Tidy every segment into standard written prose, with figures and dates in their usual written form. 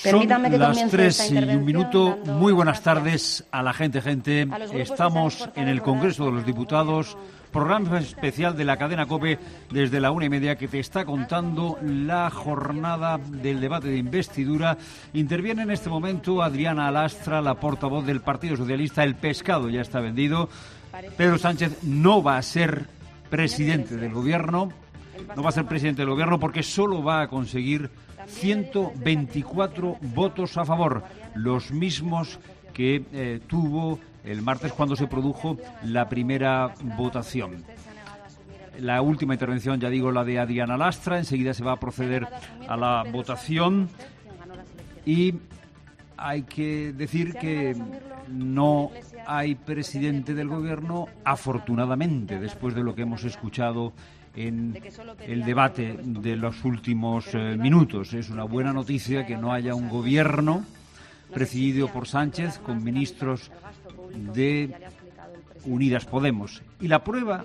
Son las 3:01. Muy buenas tardes a la gente. Estamos en el Congreso de los Diputados, programa especial de la cadena COPE desde la 1:30 que te está contando la jornada del debate de investidura. Interviene en este momento Adriana Alastra, la portavoz del Partido Socialista. El pescado ya está vendido. Pedro Sánchez no va a ser presidente del gobierno. No va a ser presidente del gobierno porque solo va a conseguir 124 votos a favor, los mismos que tuvo el martes cuando se produjo la primera votación. La última intervención, ya digo, la de Adriana Lastra. Enseguida se va a proceder a la votación y hay que decir que no hay presidente del gobierno, afortunadamente, después de lo que hemos escuchado en el debate de los últimos minutos. Es una buena noticia que no haya un gobierno presidido por Sánchez con ministros de Unidas Podemos. Y la prueba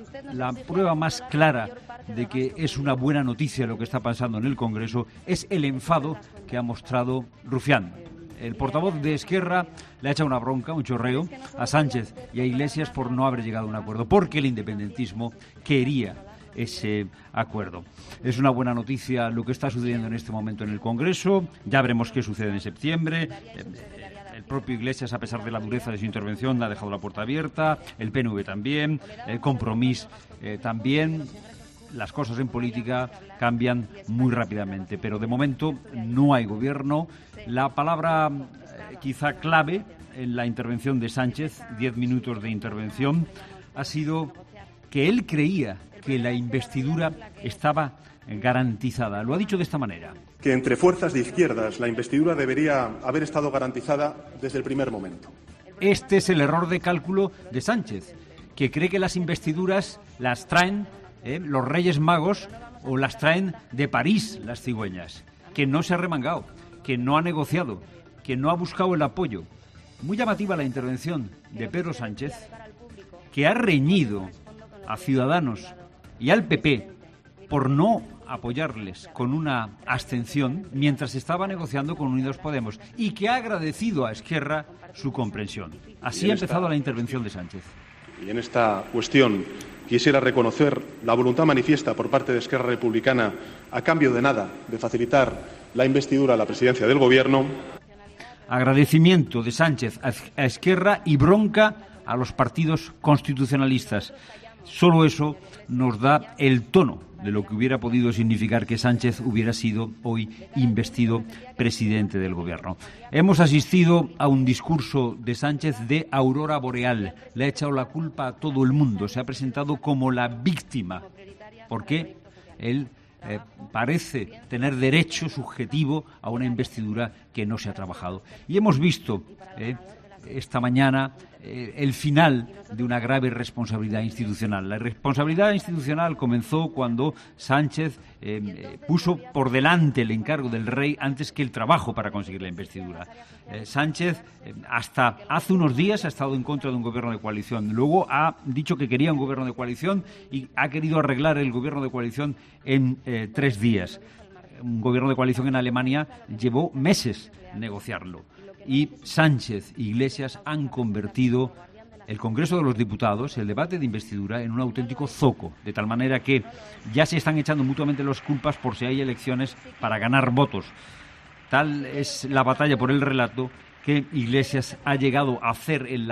más clara de que es una buena noticia lo que está pasando en el Congreso es el enfado que ha mostrado Rufián. El portavoz de Esquerra le ha echado una bronca, un chorreo, a Sánchez y a Iglesias por no haber llegado a un acuerdo, porque el independentismo quería ese acuerdo. Es una buena noticia lo que está sucediendo en este momento en el Congreso. Ya veremos qué sucede en septiembre. El propio Iglesias, a pesar de la dureza de su intervención, ha dejado la puerta abierta. El PNV también. El Compromís también. Las cosas en política cambian muy rápidamente, pero de momento no hay gobierno. La palabra quizá clave en la intervención de Sánchez, 10 minutos de intervención, ha sido que él creía que la investidura estaba garantizada. Lo ha dicho de esta manera. Que entre fuerzas de izquierdas la investidura debería haber estado garantizada desde el primer momento. Este es el error de cálculo de Sánchez, que cree que las investiduras las traen los Reyes Magos o las traen de París las cigüeñas, que no se ha remangado, que no ha negociado, que no ha buscado el apoyo. Muy llamativa la intervención de Pedro Sánchez, que ha reñido a Ciudadanos y al PP por no apoyarles con una abstención mientras estaba negociando con Unidos Podemos y que ha agradecido a Esquerra su comprensión. Así ha empezado la intervención de Sánchez. Y en esta cuestión quisiera reconocer la voluntad manifiesta por parte de Esquerra Republicana, a cambio de nada, de facilitar la investidura a la presidencia del Gobierno. Agradecimiento de Sánchez a Esquerra y bronca a los partidos constitucionalistas. Solo eso nos da el tono de lo que hubiera podido significar que Sánchez hubiera sido hoy investido presidente del gobierno. Hemos asistido a un discurso de Sánchez de aurora boreal. Le ha echado la culpa a todo el mundo. Se ha presentado como la víctima, porque él parece tener derecho subjetivo a una investidura que no se ha trabajado. Y hemos visto esta mañana el final de una grave responsabilidad institucional. La responsabilidad institucional comenzó cuando Sánchez puso por delante el encargo del rey antes que el trabajo para conseguir la investidura. Sánchez hasta hace unos días ha estado en contra de un gobierno de coalición. Luego ha dicho que quería un gobierno de coalición y ha querido arreglar el gobierno de coalición en 3 días. Un gobierno de coalición en Alemania llevó meses negociarlo. Y Sánchez e Iglesias han convertido el Congreso de los Diputados, el debate de investidura, en un auténtico zoco, de tal manera que ya se están echando mutuamente las culpas por si hay elecciones para ganar votos. Tal es la batalla por el relato que Iglesias ha llegado a hacer en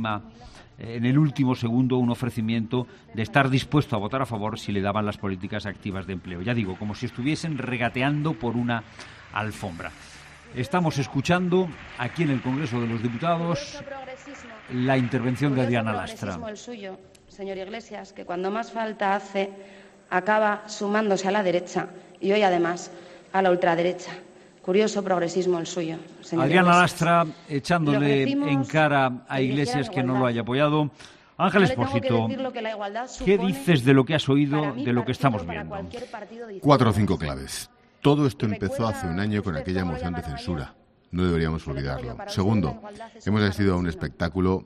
el último segundo un ofrecimiento de estar dispuesto a votar a favor si le daban las políticas activas de empleo. Ya digo, como si estuviesen regateando por una alfombra. Estamos escuchando aquí en el Congreso de los Diputados la intervención de Adriana Lastra. El suyo, señor Iglesias, que cuando más falta hace acaba sumándose a la derecha y hoy además a la ultraderecha. Curioso progresismo el suyo, señor Adriana Iglesias. Lastra echándole en cara a Iglesias que no lo haya apoyado. Ángel Expósito, ¿qué dices de lo que has oído, de lo que estamos viendo? 4 o 5 claves. Todo esto empezó hace un año con aquella moción de censura. No deberíamos olvidarlo. Segundo, hemos asistido a un espectáculo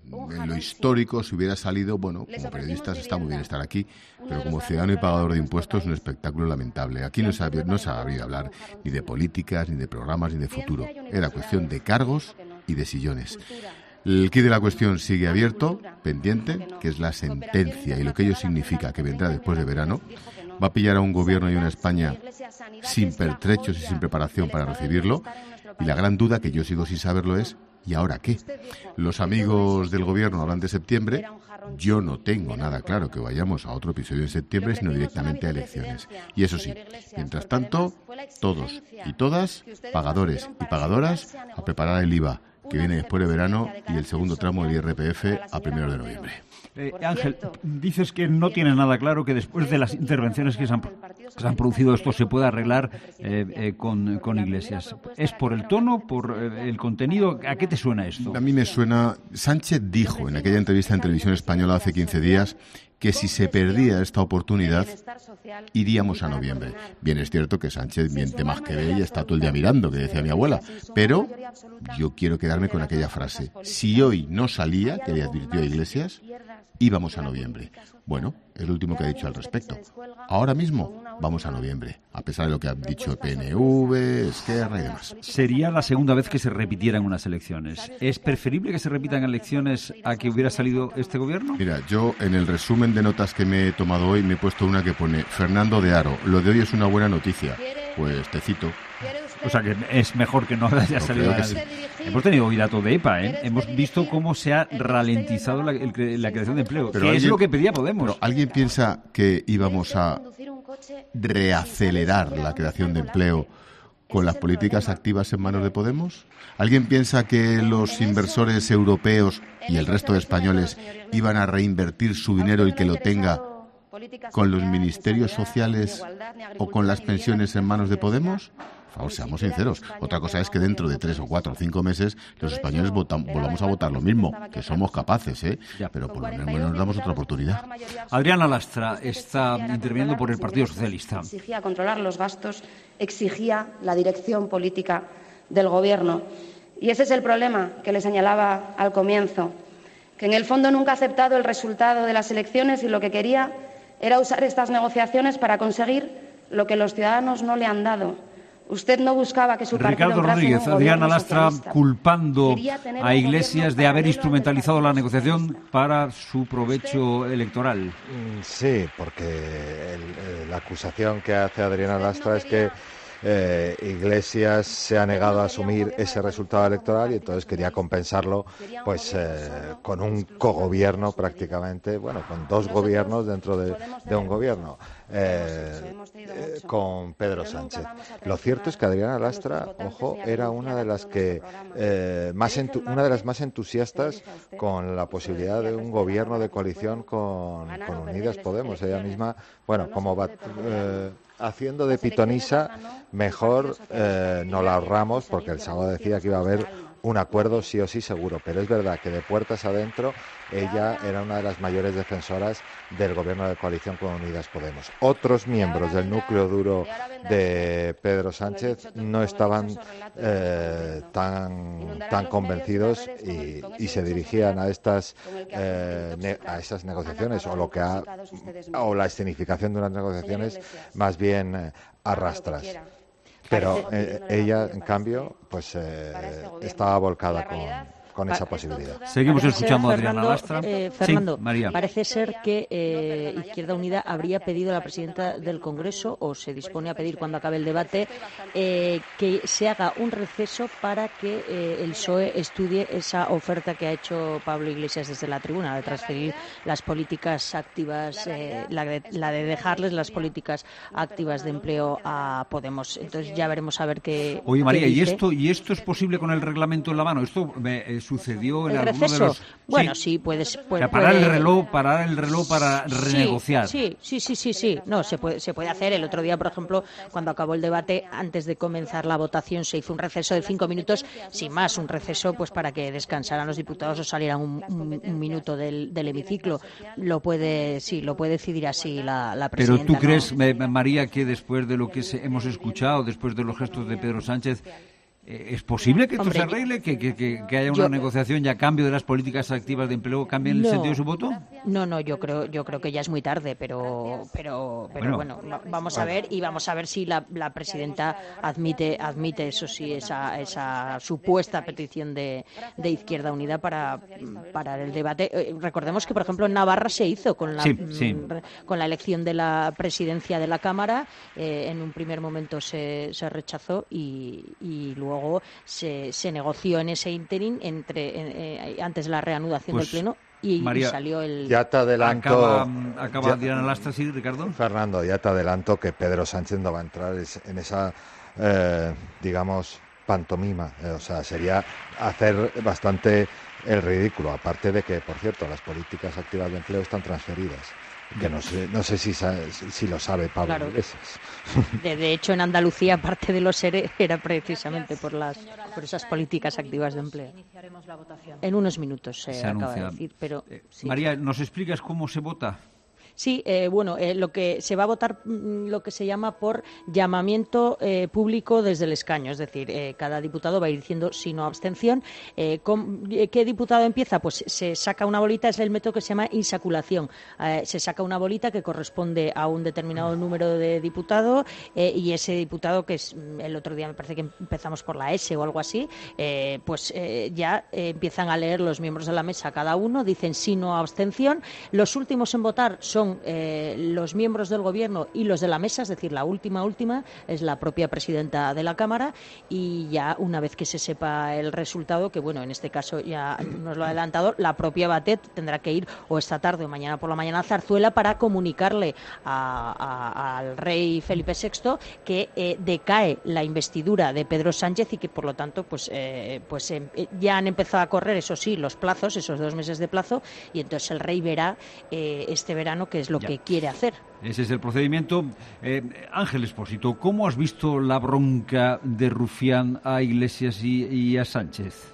en lo histórico, si hubiera salido, bueno, como periodistas está muy bien estar aquí, pero como ciudadano y pagador de impuestos, un espectáculo lamentable. Aquí no se ha habido hablar ni de políticas, ni de programas, ni de futuro. Era cuestión de cargos y de sillones. El quid de la cuestión sigue abierto, pendiente, que es la sentencia y lo que ello significa que vendrá después de verano. Va a pillar a un gobierno y una España sin pertrechos y sin preparación para recibirlo. Y la gran duda, que yo sigo sin saberlo, es ¿y ahora qué? Los amigos del gobierno hablan de septiembre. Yo no tengo nada claro que vayamos a otro episodio en septiembre, sino directamente a elecciones. Y eso sí, mientras tanto, todos y todas, pagadores y pagadoras, a preparar el IVA, que viene después de verano, y el segundo tramo del IRPF a 1 de noviembre. Ángel, dices que no tienes nada claro que después de las intervenciones que se han producido esto se pueda arreglar con Iglesias. ¿Es por el tono, por el contenido? ¿A qué te suena esto? A mí me suena... Sánchez dijo en aquella entrevista en Televisión Española hace 15 días que si se perdía esta oportunidad, iríamos a noviembre. Bien, es cierto que Sánchez miente más que ve y está todo el día mirando, que decía mi abuela, pero yo quiero quedarme con aquella frase. Si hoy no salía, que le advirtió a Iglesias, íbamos a noviembre. Bueno, es lo último que ha dicho al respecto. Ahora mismo vamos a noviembre, a pesar de lo que han dicho PNV, Esquerra y demás. Sería la segunda vez que se repitieran unas elecciones. ¿Es preferible que se repitan elecciones a que hubiera salido este gobierno? Mira, yo en el resumen de notas que me he tomado hoy me he puesto una que pone Fernando de Haro, lo de hoy es una buena noticia. Pues te cito. O sea que es mejor que no haya salido. Sí. Hemos tenido hoy datos de EPA, ¿eh? Hemos visto cómo se ha ralentizado la creación de empleo. Pero es lo que pedía Podemos. Pero ¿alguien piensa que íbamos a reacelerar la creación de empleo con las políticas activas en manos de Podemos? ¿Alguien piensa que los inversores europeos y el resto de españoles iban a reinvertir su dinero, el que lo tenga, con los ministerios sociales o con las pensiones en manos de Podemos? Por favor, seamos sinceros. Otra cosa es que dentro de 3 o 4 o 5 meses los españoles volvamos a votar lo mismo, que somos capaces, ¿eh? Pero por lo menos nos damos otra oportunidad. Adriana Lastra está interviniendo por el Partido Socialista. Exigía controlar los gastos, exigía la dirección política del Gobierno. Y ese es el problema que le señalaba al comienzo, que en el fondo nunca ha aceptado el resultado de las elecciones y lo que quería era usar estas negociaciones para conseguir lo que los ciudadanos no le han dado. Usted no buscaba que su partido Ricardo Rodríguez, Adriana Lastra culpando a Iglesias de haber instrumentalizado la negociación para su provecho electoral. Sí, porque la acusación que hace Adriana Lastra es que Iglesias se ha negado a asumir ese resultado electoral y entonces quería compensarlo pues con un cogobierno prácticamente, bueno, con 2 gobiernos dentro de un gobierno, con Pedro Sánchez. Lo cierto es que Adriana Lastra, ojo, era una de las que una de las más entusiastas con la posibilidad de un gobierno de coalición con Unidas Podemos. Ella misma, bueno, como va haciendo de pitonisa, mejor no la ahorramos, porque el sábado decía que iba a haber un acuerdo sí o sí seguro, pero es verdad que de puertas adentro ella era una de las mayores defensoras del gobierno de coalición con Unidas Podemos. Otros miembros del núcleo duro de Pedro Sánchez no estaban tan convencidos y se dirigían a esas negociaciones o la escenificación de unas negociaciones más bien a rastras. Pero ella, en cambio, pues estaba volcada con esa posibilidad. Seguimos escuchando a Adriana Lastra. Fernando, sí, María. Parece ser que Izquierda Unida habría pedido a la presidenta del Congreso, o se dispone a pedir cuando acabe el debate, que se haga un receso para que el PSOE estudie esa oferta que ha hecho Pablo Iglesias desde la tribuna, de transferir las políticas activas, la de dejarles las políticas activas de empleo a Podemos. Entonces ya veremos a ver qué. Oye, María, ¿y esto es posible con el reglamento en la mano? Esto sucedió en ¿el alguno receso? de los... Bueno, sí, puedes... O sea, parar el reloj para renegociar. Sí. No, se puede hacer. El otro día, por ejemplo, cuando acabó el debate, antes de comenzar la votación, se hizo un receso de 5 minutos, sin más, un receso pues para que descansaran los diputados o salieran un minuto del hemiciclo. Lo puede decidir así la presidenta. Pero ¿tú crees, María, que después de lo que hemos escuchado, después de los gestos de Pedro Sánchez, ¿Es posible que esto se arregle, que haya una negociación y a cambio de las políticas activas de empleo cambien el sentido de su voto? No, yo creo que ya es muy tarde, pero bueno, vamos a ver, y vamos a ver si la presidenta admite eso sí, esa supuesta petición de Izquierda Unida para el debate. Recordemos que, por ejemplo, en Navarra se hizo con la elección de la presidencia de la Cámara. En un primer momento se rechazó y luego se negoció en ese ínterin antes de la reanudación del Pleno y salió el... Ya te adelanto... Acaba Diana Lastra, sí, Ricardo. Fernando, ya te adelanto que Pedro Sánchez no va a entrar en esa, digamos, pantomima. O sea, sería hacer bastante el ridículo. Aparte de que, por cierto, las políticas activas de empleo están transferidas. Que no sé si lo sabe Pablo Iglesias. De hecho, en Andalucía, parte de los ERE era precisamente por esas políticas activas de empleo. En unos minutos se acaba de decir, pero... sí. María, ¿nos explicas cómo se vota? Sí, lo que se va a votar, lo que se llama por llamamiento público desde el escaño, es decir, cada diputado va a ir diciendo sí, no, abstención. ¿Qué diputado empieza? Pues se saca una bolita, es el método que se llama insaculación. Se saca una bolita que corresponde a un determinado número de diputados y ese diputado, que es el otro día me parece que empezamos por la S o algo así, ya empiezan a leer los miembros de la mesa cada uno, dicen sí, no, abstención. Los últimos en votar son los miembros del Gobierno y los de la mesa, es decir, la última es la propia presidenta de la Cámara, y ya una vez que se sepa el resultado, que bueno, en este caso ya nos lo ha adelantado, la propia Batet tendrá que ir o esta tarde o mañana por la mañana a Zarzuela para comunicarle al rey Felipe VI que decae la investidura de Pedro Sánchez y que por lo tanto ya han empezado a correr, eso sí, los plazos, esos 2 meses de plazo, y entonces el rey verá este verano qué es lo que quiere hacer. Ese es el procedimiento. Ángel Expósito, ¿cómo has visto la bronca de Rufián a Iglesias y a Sánchez?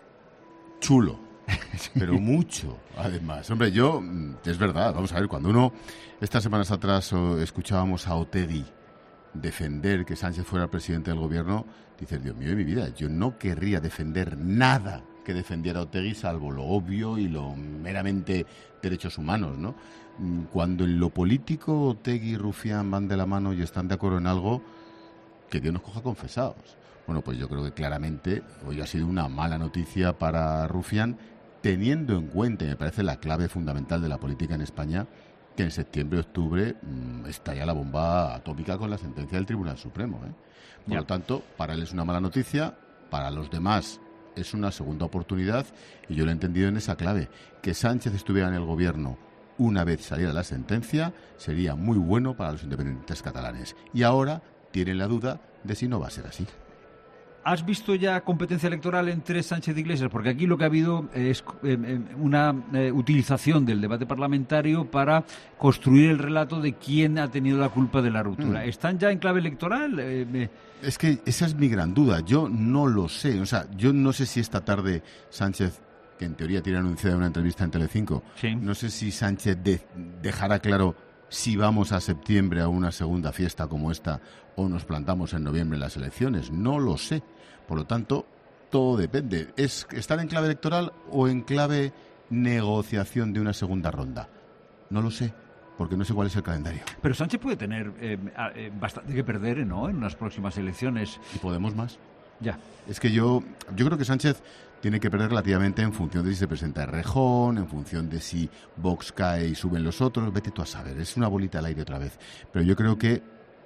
Chulo, pero mucho, además. Hombre, es verdad, vamos a ver, cuando estas semanas atrás escuchábamos a Otegi defender que Sánchez fuera el presidente del Gobierno, dices, Dios mío de mi vida, yo no querría defender nada que defendiera Otegi, salvo lo obvio y lo meramente derechos humanos, ¿no? Cuando en lo político Otegi y Rufián van de la mano y están de acuerdo en algo, que Dios nos coja confesados. Bueno, pues yo creo que claramente hoy ha sido una mala noticia para Rufián, teniendo en cuenta, y me parece la clave fundamental de la política en España, que en septiembre-octubre estalla la bomba atómica con la sentencia del Tribunal Supremo, ¿eh? Por lo tanto, para él es una mala noticia, para los demás es una segunda oportunidad, y yo lo he entendido en esa clave. Que Sánchez estuviera en el Gobierno una vez saliera la sentencia sería muy bueno para los independentistas catalanes. Y ahora tienen la duda de si no va a ser así. ¿Has visto ya competencia electoral entre Sánchez e Iglesias? Porque aquí lo que ha habido es una utilización del debate parlamentario para construir el relato de quién ha tenido la culpa de la ruptura. ¿Están ya en clave electoral? Es que esa es mi gran duda. Yo no lo sé. O sea, yo no sé si esta tarde Sánchez, que en teoría tiene anunciada una entrevista en Telecinco, no sé si Sánchez dejará claro si vamos a septiembre a una segunda fiesta como esta o nos plantamos en noviembre en las elecciones. No lo sé. Por lo tanto, todo depende. ¿Es estar en clave electoral o en clave negociación de una segunda ronda? No lo sé, porque no sé cuál es el calendario. Pero Sánchez puede tener bastante que perder, ¿no?, en las próximas elecciones. ¿Y Podemos más? Ya. Es que yo creo que Sánchez tiene que perder relativamente en función de si se presenta Errejón, en función de si Vox cae y suben los otros. Vete tú a saber, es una bolita al aire otra vez. Pero yo creo que,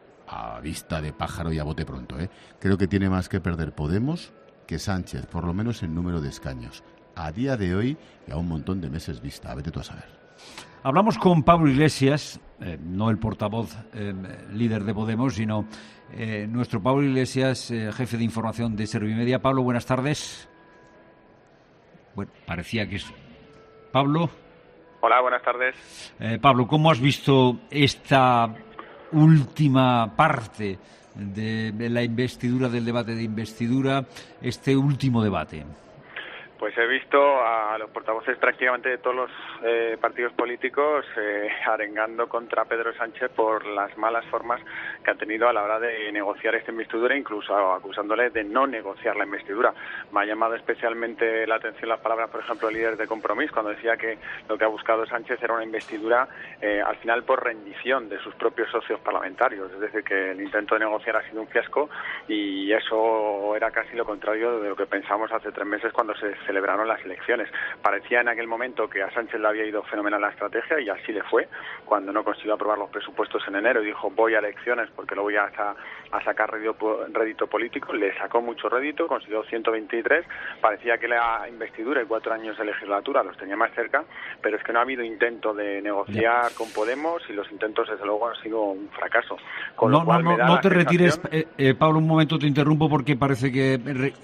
a vista de pájaro y a bote pronto, creo que tiene más que perder Podemos que Sánchez, por lo menos en número de escaños. A día de hoy y a un montón de meses vista. Vete tú a saber. Hablamos con Pablo Iglesias, no el portavoz líder de Podemos, sino nuestro Pablo Iglesias, jefe de información de Servimedia. Pablo, buenas tardes. Bueno, parecía que es... Pablo. Hola, buenas tardes. Pablo, ¿cómo has visto esta última parte de la investidura, del debate de investidura, este último debate? Pues he visto a los portavoces prácticamente de todos los partidos políticos arengando contra Pedro Sánchez por las malas formas que ha tenido a la hora de negociar esta investidura, incluso acusándole de no negociar la investidura. Me ha llamado especialmente la atención las palabras, por ejemplo, del líder de Compromís, cuando decía que lo que ha buscado Sánchez era una investidura al final por rendición de sus propios socios parlamentarios. Es decir, que el intento de negociar ha sido un fiasco y eso era casi lo contrario de lo que pensamos hace 3 meses cuando se celebraron las elecciones. Parecía en aquel momento que a Sánchez le había ido fenomenal la estrategia y así le fue cuando no consiguió aprobar los presupuestos en enero y dijo voy a elecciones porque lo voy a sacar rédito político. Le sacó mucho rédito, consiguió 123. Parecía que la investidura y 4 años de legislatura los tenía más cerca, pero es que no ha habido intento de negociar con Podemos y los intentos desde luego han sido un fracaso. No te retires, Pablo, un momento te interrumpo porque parece que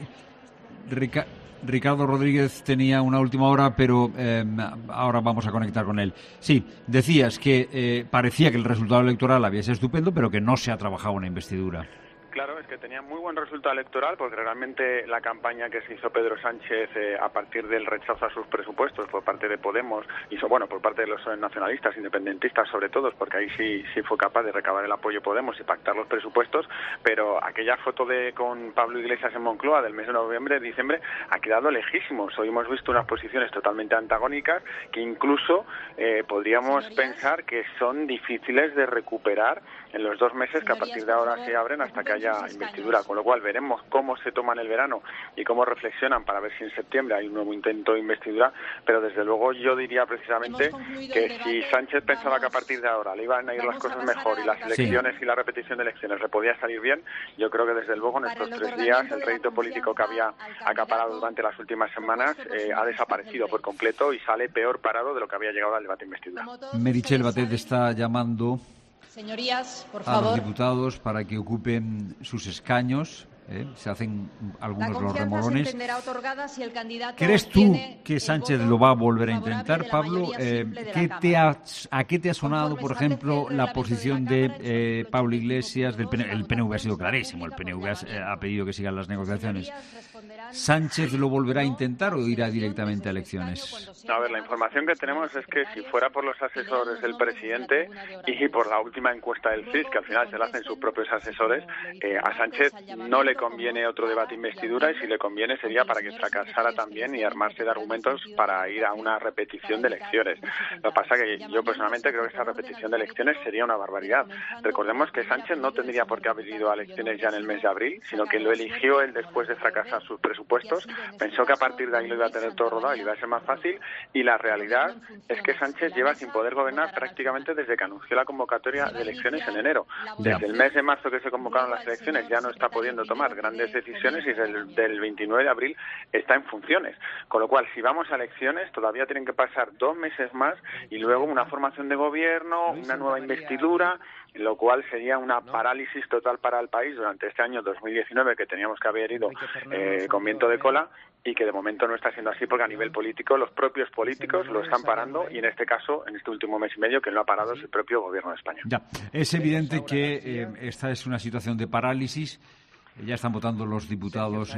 Ricardo Rodríguez tenía una última hora, pero ahora vamos a conectar con él. Sí, decías que parecía que el resultado electoral había sido estupendo, pero que no se ha trabajado una investidura. Claro, es que tenía muy buen resultado electoral porque realmente la campaña que se hizo Pedro Sánchez a partir del rechazo a sus presupuestos por parte de Podemos y por parte de los nacionalistas, independentistas sobre todo, porque ahí sí fue capaz de recabar el apoyo Podemos y pactar los presupuestos, pero aquella foto con Pablo Iglesias en Moncloa del mes de noviembre, diciembre, ha quedado lejísimos. Hoy hemos visto unas posiciones totalmente antagónicas que incluso podríamos pensar que son difíciles de recuperar en los 2 meses que a partir de ahora se abren hasta que haya investidura, con lo cual veremos cómo se toman el verano y cómo reflexionan para ver si en septiembre hay un nuevo intento de investidura, pero desde luego yo diría precisamente que si Sánchez pensaba que a partir de ahora le iban a ir las cosas mejor y las elecciones y la repetición de elecciones le podía salir bien, yo creo que desde luego en estos 3 días el rédito político que había acaparado durante las últimas semanas ha desaparecido por completo y sale peor parado de lo que había llegado al debate de investidura. Meritxell Batet está llamando Señorías, por a favor, los diputados para que ocupen sus escaños. Se hacen algunos los remolones. ¿Crees tú que Sánchez lo va a volver a intentar, Pablo? ¿A qué te ha sonado, por ejemplo, la posición de Pablo Iglesias? El PNV ha sido clarísimo. El PNV ha pedido que sigan las negociaciones. ¿Sánchez lo volverá a intentar o irá directamente a elecciones? A ver, la información que tenemos es que si fuera por los asesores del presidente y por la última encuesta del CIS, que al final se la hacen sus propios asesores, a Sánchez no le conviene otro debate investidura y si le conviene sería para que fracasara también y armarse de argumentos para ir a una repetición de elecciones. Lo que pasa es que yo personalmente creo que esa repetición de elecciones sería una barbaridad. Recordemos que Sánchez no tendría por qué haber ido a elecciones ya en el mes de abril, sino que lo eligió él después de fracasar sus presupuestos, pensó que a partir de ahí lo iba a tener todo rodado y iba a ser más fácil, y la realidad es que Sánchez lleva sin poder gobernar prácticamente desde que anunció la convocatoria de elecciones en enero. Desde el mes de marzo que se convocaron las elecciones ya no está pudiendo tomar grandes decisiones y desde el 29 de abril está en funciones. Con lo cual, si vamos a elecciones, todavía tienen que pasar 2 meses más y luego una formación de gobierno, una nueva investidura, lo cual sería una parálisis total para el país durante este año 2019 que teníamos que haber ido con viento de cola y que de momento no está siendo así porque a nivel político los propios políticos lo están parando y en este caso, en este último mes y medio, que lo ha parado es el propio gobierno de España. Ya, es evidente que esta es una situación de parálisis. Ya están votando los diputados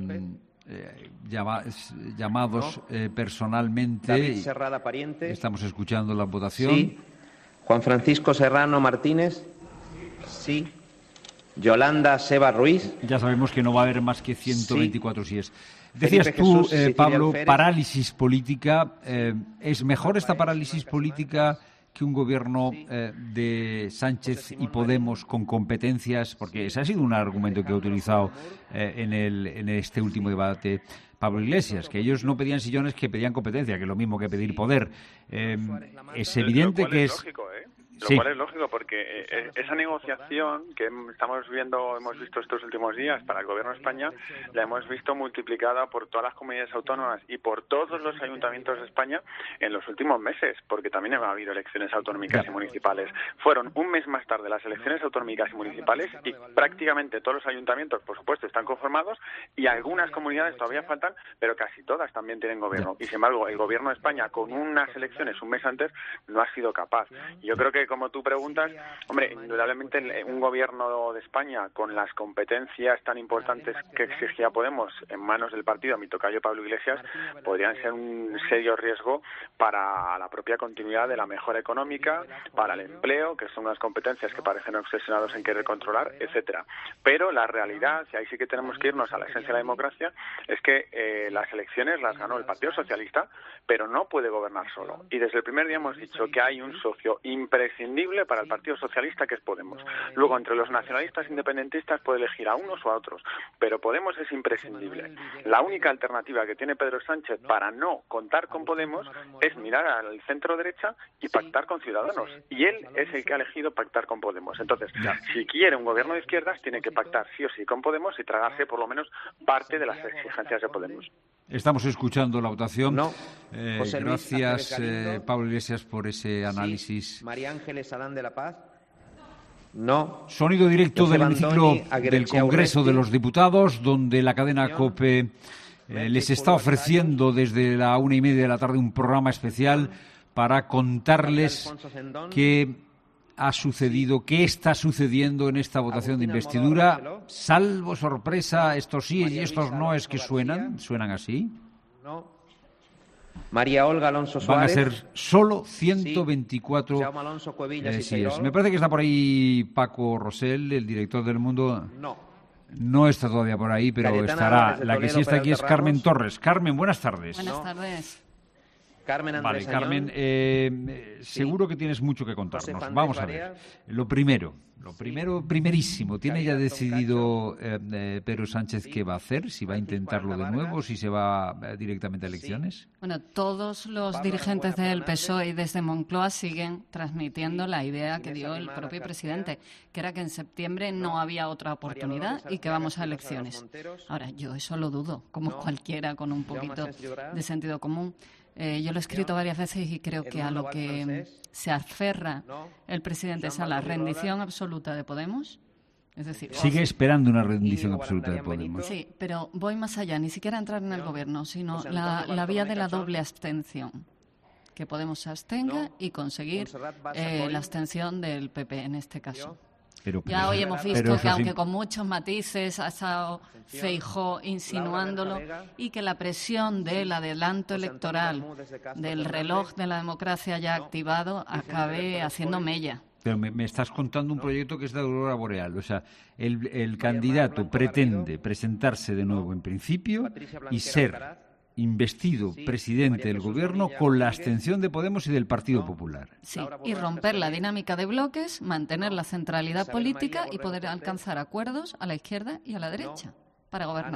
llamados personalmente. David Serrada Pariente. Estamos escuchando la votación. Sí. Juan Francisco Serrano Martínez. Sí. Yolanda Seba Ruiz. Ya sabemos que no va a haber más que 124 síes. Decías tú, Pablo, parálisis política. ¿Es mejor esta parálisis política que un gobierno de Sánchez y Podemos con competencias? Porque ese ha sido un argumento que ha utilizado en este último debate Pablo Iglesias, que ellos no pedían sillones, que pedían competencia, que es lo mismo que pedir poder. Es evidente que es... Lo cual es lógico porque esa negociación que hemos visto estos últimos días para el Gobierno de España, la hemos visto multiplicada por todas las comunidades autónomas y por todos los ayuntamientos de España en los últimos meses, porque también ha habido elecciones autonómicas y municipales. Fueron un mes más tarde las elecciones autonómicas y municipales y prácticamente todos los ayuntamientos, por supuesto, están conformados y algunas comunidades todavía faltan, pero casi todas también tienen gobierno. Y sin embargo, el Gobierno de España, con unas elecciones un mes antes, no ha sido capaz. Yo creo que como tú preguntas, hombre, indudablemente un gobierno de España con las competencias tan importantes que exigía Podemos en manos del partido, a mi tocayo Pablo Iglesias, podrían ser un serio riesgo para la propia continuidad de la mejora económica, para el empleo, que son unas competencias que parecen obsesionados en querer controlar, etcétera. Pero la realidad, y ahí sí que tenemos que irnos a la esencia de la democracia, es que las elecciones las ganó el Partido Socialista, pero no puede gobernar solo. Y desde el primer día hemos dicho que hay un socio imprescindible para el Partido Socialista, que es Podemos. Luego, entre los nacionalistas independentistas puede elegir a unos o a otros, pero Podemos es imprescindible. La única alternativa que tiene Pedro Sánchez para no contar con Podemos es mirar al centro derecha y pactar con Ciudadanos. Y él es el que ha elegido pactar con Podemos. Entonces, si quiere un gobierno de izquierdas, tiene que pactar sí o sí con Podemos y tragarse por lo menos parte de las exigencias de Podemos. Estamos escuchando la votación. No. Gracias, Pablo Iglesias, por ese análisis. Sí. María Ángeles Adán de la Paz. No. Sonido directo José del hemiciclo Antoni, del Congreso de los Diputados, donde la cadena COPE les está ofreciendo desde la 1:30 de la tarde un programa especial para contarles qué ha sucedido, qué está sucediendo en esta votación de investidura. Salvo sorpresa, estos sí y estos no es que suenan así. No. María Olga Alonso Suárez. Van a ser solo 124 Jaume Alonso Cuevillas y Me parece que está por ahí Paco Rosell, el director del Mundo. No está todavía por ahí, pero Cayetana estará. Álvarez de La que sí Toledo, está aquí es Peralta Carmen Ramos. Torres. Carmen, buenas tardes. Buenas tardes. Carmen Andrés Vale, Carmen, seguro que tienes mucho que contarnos. José Andrés Vamos a ver. Barea. Lo primerísimo. ¿Tiene ya decidido Pedro Sánchez qué va a hacer? ¿Si va a intentarlo de nuevo? ¿Si se va directamente a elecciones? Bueno, todos los dirigentes del PSOE y desde Moncloa siguen transmitiendo la idea que dio el propio presidente, que era que en septiembre no había otra oportunidad y que vamos a elecciones. Ahora, yo eso lo dudo, como cualquiera con un poquito de sentido común. Yo lo he escrito varias veces y creo que a lo que se aferra el presidente es a la rendición absoluta de Podemos. Es decir, sigue esperando una rendición absoluta de Podemos. Sí, pero voy más allá, ni siquiera entrar en el gobierno, sino la vía de la doble abstención. Que Podemos se abstenga y conseguir la abstención del PP en este caso. Ya hoy hemos visto que, aunque con muchos matices, ha estado Feijóo insinuándolo y que la presión del adelanto electoral, del reloj de la democracia ya activado, acabe haciendo mella. Pero me estás contando un proyecto que es de aurora boreal. O sea, el candidato pretende presentarse de nuevo en principio y ser investido presidente del gobierno con la abstención de Podemos y del Partido Popular. Sí, y romper la dinámica de bloques, mantener la centralidad política y poder alcanzar acuerdos a la izquierda y a la derecha para gobernar.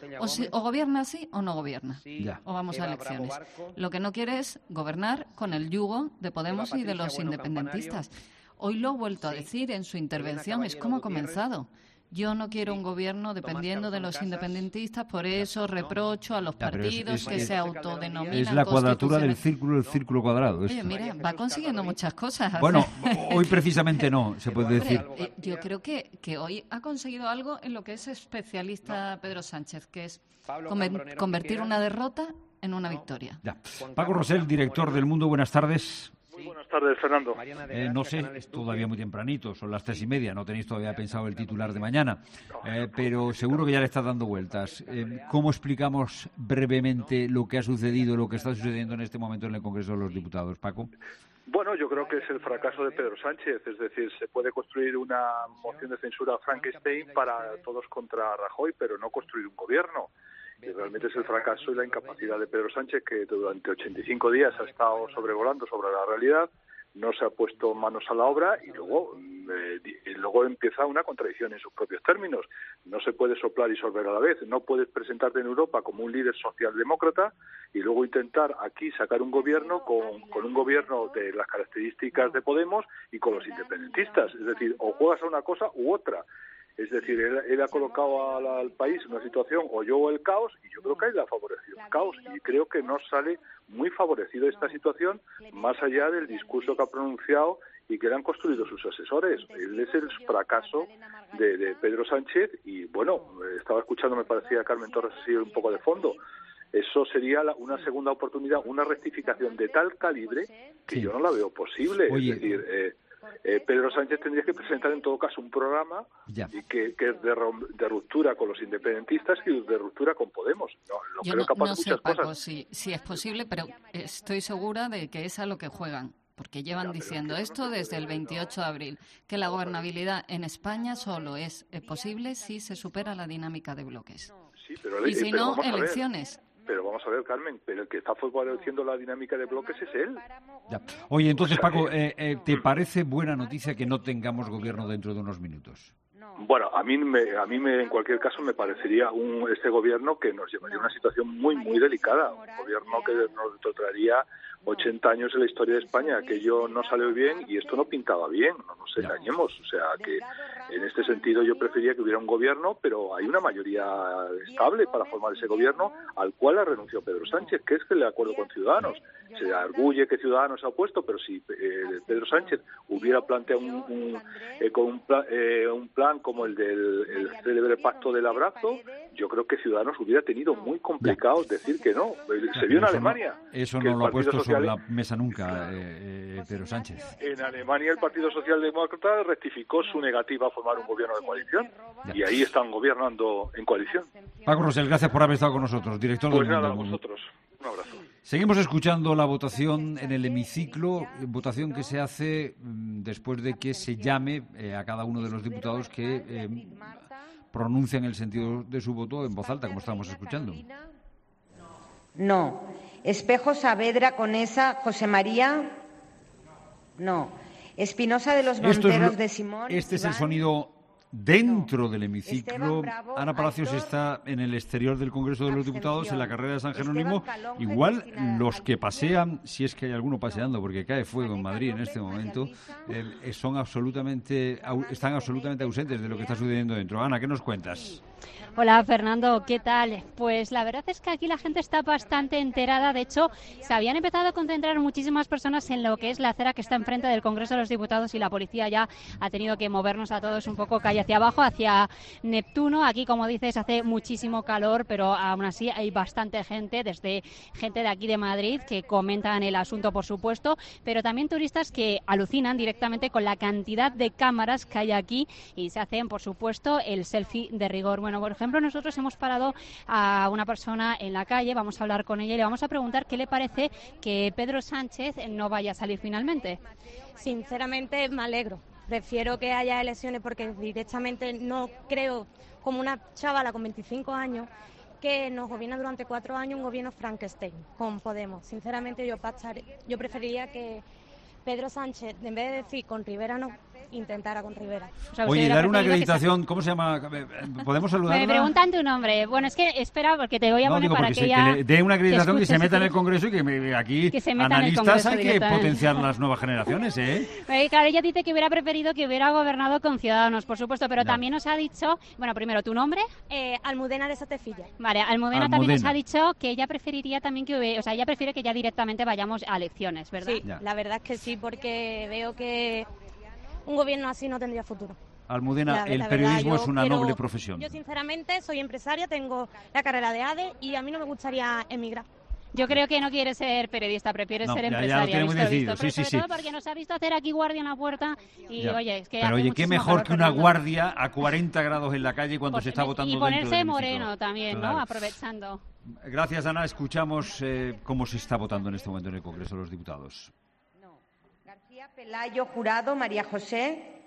O gobierna así o no gobierna. O vamos a elecciones. Lo que no quiere es gobernar con el yugo de Podemos y de los independentistas. Hoy lo ha vuelto a decir en su intervención, es como ha comenzado. Yo no quiero un gobierno dependiendo de los independentistas, por eso reprocho a los partidos que se autodenominan. Es la cuadratura del círculo cuadrado. Oye, mira, va consiguiendo muchas cosas. Bueno, hoy precisamente no, se puede decir. Yo creo que hoy ha conseguido algo en lo que es especialista Pedro Sánchez, que es convertir una derrota en una victoria. Ya. Paco Rosell, director del Mundo, buenas tardes. Muy buenas tardes, Fernando. No sé, es todavía muy tempranito, son las 3:30, no tenéis todavía pensado el titular de mañana, pero seguro que ya le está dando vueltas. ¿Cómo explicamos brevemente lo que ha sucedido, lo que está sucediendo en este momento en el Congreso de los Diputados, Paco? Bueno, yo creo que es el fracaso de Pedro Sánchez, es decir, se puede construir una moción de censura a Frankenstein para todos contra Rajoy, pero no construir un gobierno. Y realmente es el fracaso y la incapacidad de Pedro Sánchez, que durante 85 días ha estado sobrevolando sobre la realidad, no se ha puesto manos a la obra y luego empieza una contradicción en sus propios términos. No se puede soplar y sorber a la vez. No puedes presentarte en Europa como un líder socialdemócrata y luego intentar aquí sacar un gobierno con un gobierno de las características de Podemos y con los independentistas. Es decir, o juegas a una cosa u otra. Es decir, él ha colocado al país en una situación o yo o el caos, y yo creo que él ha favorecido el caos, y creo que no sale muy favorecido esta situación, más allá del discurso que ha pronunciado y que le han construido sus asesores. Él es el fracaso de Pedro Sánchez, y bueno, estaba escuchando, me parecía, Carmen Torres así un poco de fondo. Eso sería una segunda oportunidad, una rectificación de tal calibre que yo no la veo posible. Oye, es decir, Pedro Sánchez tendría que presentar en todo caso un programa y que es de ruptura con los independentistas y de ruptura con Podemos. Yo no sé, Paco, si es posible, pero estoy segura de que es a lo que juegan. Porque llevan diciendo esto desde el 28 de abril, que la gobernabilidad en España solo es posible si se supera la dinámica de bloques. Sí, y si no, elecciones. Pero vamos a ver, Carmen, pero el que está favoreciendo la dinámica de bloques es él. Ya. Oye, entonces, Paco, ¿te parece buena noticia que no tengamos gobierno dentro de unos minutos? Bueno, a mí en cualquier caso me parecería este gobierno que nos llevaría a una situación muy, muy delicada. Un gobierno que nos traería 80 años en la historia de España. Aquello no salió bien y esto no pintaba bien, no nos engañemos. O sea, que en este sentido yo preferiría que hubiera un gobierno, pero hay una mayoría estable para formar ese gobierno al cual ha renunciado Pedro Sánchez, que es el acuerdo con Ciudadanos. Se arguye que Ciudadanos se ha opuesto, pero si Pedro Sánchez hubiera planteado un plan como el del célebre pacto del abrazo, yo creo que Ciudadanos hubiera tenido muy complicado decir que no. Se vio en Alemania. Eso no lo ha puesto sobre la mesa nunca Pedro Sánchez. En Alemania el Partido Socialdemócrata rectificó su negativa a formar un gobierno de coalición y ahí están gobernando en coalición. Paco Rosell, gracias por haber estado con nosotros, director del Mundo. Pues nada, a vosotros. Un abrazo. Seguimos escuchando la votación en el hemiciclo, votación que se hace después de que se llame a cada uno de los diputados que pronuncian el sentido de su voto en voz alta, como estamos escuchando. No. Espejo Saavedra Conesa José María. No. Espinosa de los Monteros de Simón. Este es el sonido dentro del hemiciclo. Ana Palacios está en el exterior del Congreso de los Diputados, en la carrera de San Jerónimo. Igual los que pasean, si es que hay alguno paseando, porque cae fuego en Madrid en este momento, están absolutamente ausentes de lo que está sucediendo dentro. Ana, ¿qué nos cuentas? Hola Fernando, ¿qué tal? Pues la verdad es que aquí la gente está bastante enterada. De hecho, se habían empezado a concentrar muchísimas personas en lo que es la acera que está enfrente del Congreso de los Diputados y la policía ya ha tenido que movernos a todos un poco calle hacia abajo, hacia Neptuno. Aquí, como dices, hace muchísimo calor, pero aún así hay bastante gente, desde gente de aquí de Madrid que comentan el asunto, por supuesto, pero también turistas que alucinan directamente con la cantidad de cámaras que hay aquí y se hacen, por supuesto, el selfie de rigor. Bueno, por ejemplo, nosotros hemos parado a una persona en la calle, vamos a hablar con ella y le vamos a preguntar qué le parece que Pedro Sánchez no vaya a salir finalmente. Sinceramente me alegro, prefiero que haya elecciones porque directamente no creo, como una chavala con 25 años, que nos gobierna durante 4 años un gobierno Frankenstein con Podemos. Sinceramente yo preferiría que Pedro Sánchez, en vez de decir con Rivera no, intentara con Rivera. O sea, oye, dar una acreditación, ¿cómo se llama? ¿Podemos saludarla? Me preguntan tu nombre. Bueno, es que espera, porque te voy a poner para que ella... que le dé una acreditación que se meta en el Congreso y que aquí analistas hay que potenciar las nuevas generaciones, ¿eh? Claro, ella dice que hubiera preferido que hubiera gobernado con Ciudadanos, por supuesto, pero también nos ha dicho... Bueno, primero, ¿tu nombre? Almudena de Satefilla. Vale, Almudena también nos ha dicho que ella preferiría también que... O sea, ella prefiere que ya directamente vayamos a elecciones, ¿verdad? Sí, la verdad es que sí, porque veo que un gobierno así no tendría futuro. Almudena, el periodismo es una noble profesión. Yo sinceramente soy empresaria, tengo la carrera de ADE y a mí no me gustaría emigrar. Yo creo que no quiere ser periodista, prefiere ser empresaria. Ya lo tiene muy decidido. Pero sí. todo porque nos ha visto hacer aquí guardia en la puerta y oye, es que... Pero oye, qué mejor que una guardia a 40 grados en la calle cuando se está votando dentro del hemiciclo. Y ponerse moreno también, claro. ¿No? Aprovechando. Gracias, Ana. Escuchamos cómo se está votando en este momento en el Congreso de los Diputados. García Pelayo Jurado María José.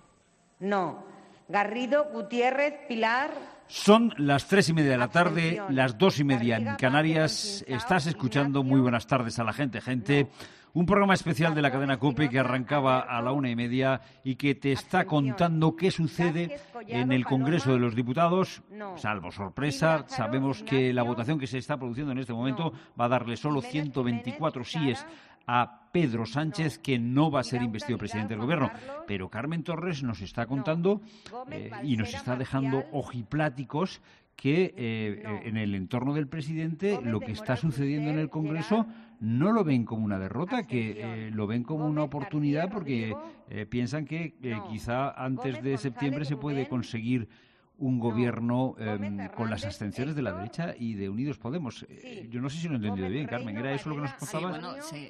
No. Garrido Gutiérrez Pilar. Son las 3:30 de la tarde, las 2:30 en Canarias. Estás escuchando Muy buenas tardes a la gente. Un programa especial de la cadena COPE que arrancaba a la 1:30 y que te está contando qué sucede en el Congreso de los Diputados. Salvo sorpresa, sabemos que la votación que se está produciendo en este momento va a darle solo 124 síes a Pedro Sánchez, que no va a ser investido presidente del gobierno. Pero Carmen Torres nos está contando y nos está dejando ojipláticos que en el entorno del presidente lo que está sucediendo en el Congreso no lo ven como una derrota, que lo ven como una oportunidad porque piensan que quizá antes de septiembre se puede conseguir un gobierno con las abstenciones de la derecha y de Unidos Podemos. Yo no sé si lo he entendido bien, Carmen. ¿Era eso lo que nos contabas? Sí, bueno,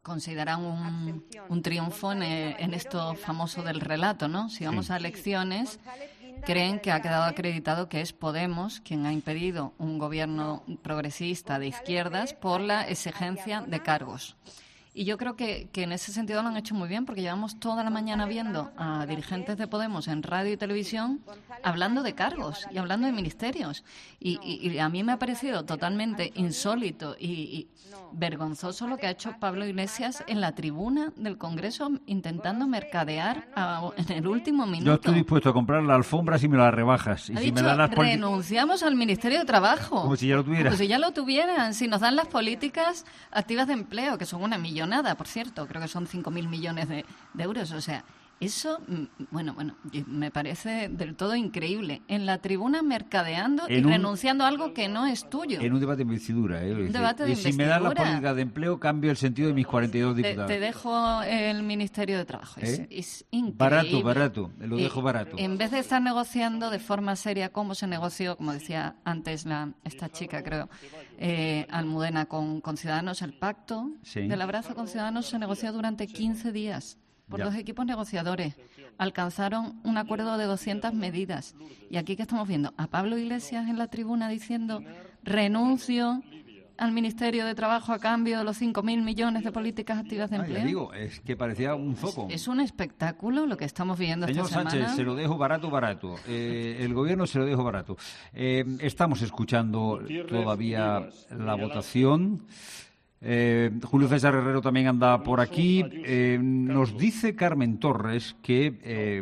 consideran un triunfo en esto famoso del relato, ¿no? Si vamos a elecciones, creen que ha quedado acreditado que es Podemos quien ha impedido un gobierno progresista de izquierdas por la exigencia de cargos. Y yo creo que en ese sentido lo han hecho muy bien, porque llevamos toda la mañana viendo a dirigentes de Podemos en radio y televisión hablando de cargos y hablando de ministerios. Y a mí me ha parecido totalmente insólito y vergonzoso lo que ha hecho Pablo Iglesias en la tribuna del Congreso, intentando mercadear en el último minuto. Yo estoy dispuesto a comprar la alfombra si me la rebajas. Ha dicho, renunciamos al Ministerio de Trabajo. Como si ya lo tuviera. Como si ya lo tuvieran. Si nos dan las políticas activas de empleo, que son una millonada, por cierto, creo que son 5.000 millones de euros. O sea, eso, bueno, me parece del todo increíble. En la tribuna mercadeando y renunciando a algo que no es tuyo. En un debate de investidura. Un debate de investidura. Si me dan la política de empleo, cambio el sentido de mis 42 diputados. Te dejo el Ministerio de Trabajo. Es increíble. Barato, lo dejo barato. En vez de estar negociando de forma seria, como se negoció, como decía antes esta chica, creo, Almudena, con Ciudadanos, el pacto del abrazo con Ciudadanos se negoció durante 15 días. Por los equipos negociadores. Alcanzaron un acuerdo de 200 medidas. Y aquí que estamos viendo a Pablo Iglesias en la tribuna diciendo renuncio al Ministerio de Trabajo a cambio de los 5.000 millones de políticas activas de empleo. Digo, es que parecía un foco. Es un espectáculo lo que estamos viendo esta semana. Señor Sánchez, se lo dejo barato. El gobierno se lo dejo barato. Estamos escuchando todavía la votación. Julio César Herrero también anda por aquí. Nos dice Carmen Torres que,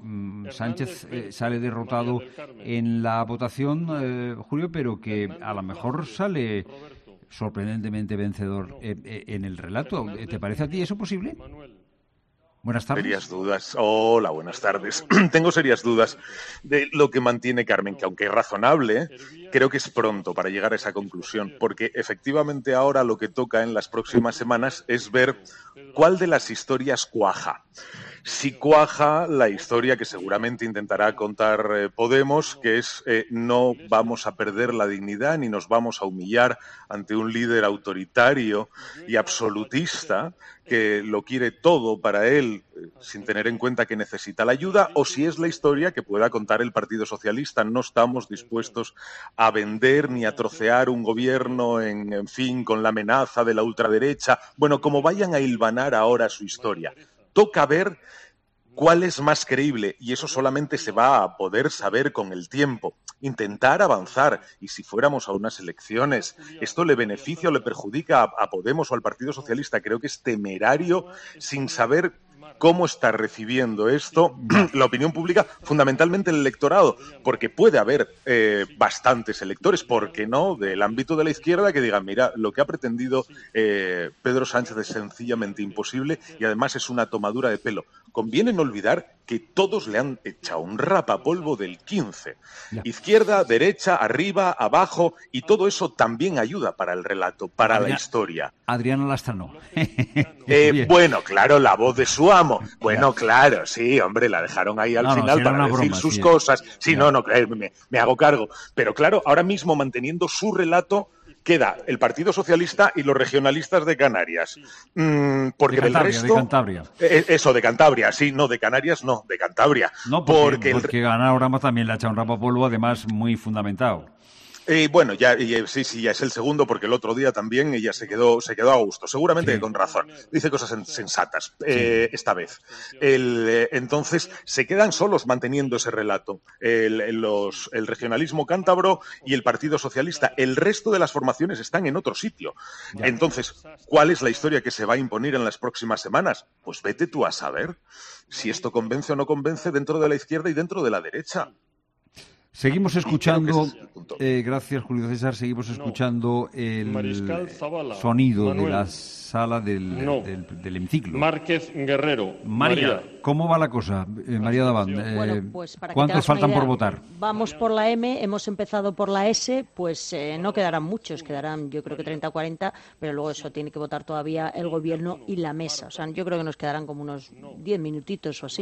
Sánchez sale derrotado en la votación, Julio, pero que a lo mejor sale sorprendentemente vencedor en el relato. ¿Te parece a ti eso posible? Buenas tardes. Serias dudas. Hola, buenas tardes. Tengo serias dudas de lo que mantiene Carmen, que aunque es razonable, creo que es pronto para llegar a esa conclusión, porque efectivamente ahora lo que toca en las próximas semanas es ver cuál de las historias cuaja. Si cuaja la historia que seguramente intentará contar Podemos, que es no vamos a perder la dignidad ni nos vamos a humillar ante un líder autoritario y absolutista que lo quiere todo para él sin tener en cuenta que necesita la ayuda, o si es la historia que pueda contar el Partido Socialista. No estamos dispuestos a vender ni a trocear un gobierno, en fin, con la amenaza de la ultraderecha. Bueno, como vayan a hilvanar ahora su historia. Toca ver cuál es más creíble, y eso solamente se va a poder saber con el tiempo. Intentar avanzar, y si fuéramos a unas elecciones, ¿esto le beneficia o le perjudica a Podemos o al Partido Socialista? Creo que es temerario, sin saber cómo está recibiendo esto la opinión pública, fundamentalmente el electorado, porque puede haber bastantes electores, ¿por qué no?, del ámbito de la izquierda que digan, mira, lo que ha pretendido Pedro Sánchez es sencillamente imposible y además es una tomadura de pelo. Conviene no olvidar que todos le han echado un rapapolvo del 15. Izquierda, derecha, arriba, abajo, y todo eso también ayuda para el relato, para la historia. Adriana Lastra bueno, claro, la voz de su amo. Bueno, claro, sí, hombre, la dejaron ahí al final para decir sus cosas. Sí, me hago cargo. Pero claro, ahora mismo manteniendo su relato queda el Partido Socialista y los regionalistas de Canarias. Porque del resto... De Cantabria. Eso, de Cantabria, sí, no, de Canarias no, de Cantabria. No, porque ganar Orama también le ha echado un rapapolvo, además muy fundamentado. Bueno, ya es el segundo, porque el otro día también ella se quedó a gusto, seguramente con razón. Dice cosas sensatas esta vez. Entonces, se quedan solos manteniendo ese relato. El regionalismo cántabro y el Partido Socialista. El resto de las formaciones están en otro sitio. Entonces, ¿cuál es la historia que se va a imponer en las próximas semanas? Pues vete tú a saber si esto convence o no convence dentro de la izquierda y dentro de la derecha. Seguimos escuchando, gracias Julio César, seguimos escuchando el sonido de la sala del hemiciclo. Márquez Guerrero. María, ¿cómo va la cosa, María Davant? Bueno, pues ¿cuántos faltan por votar? Vamos por la M, hemos empezado por la S, pues no quedarán muchos, quedarán yo creo que 30 o 40, pero luego eso tiene que votar todavía el gobierno y la mesa. O sea, yo creo que nos quedarán como unos 10 minutitos o así.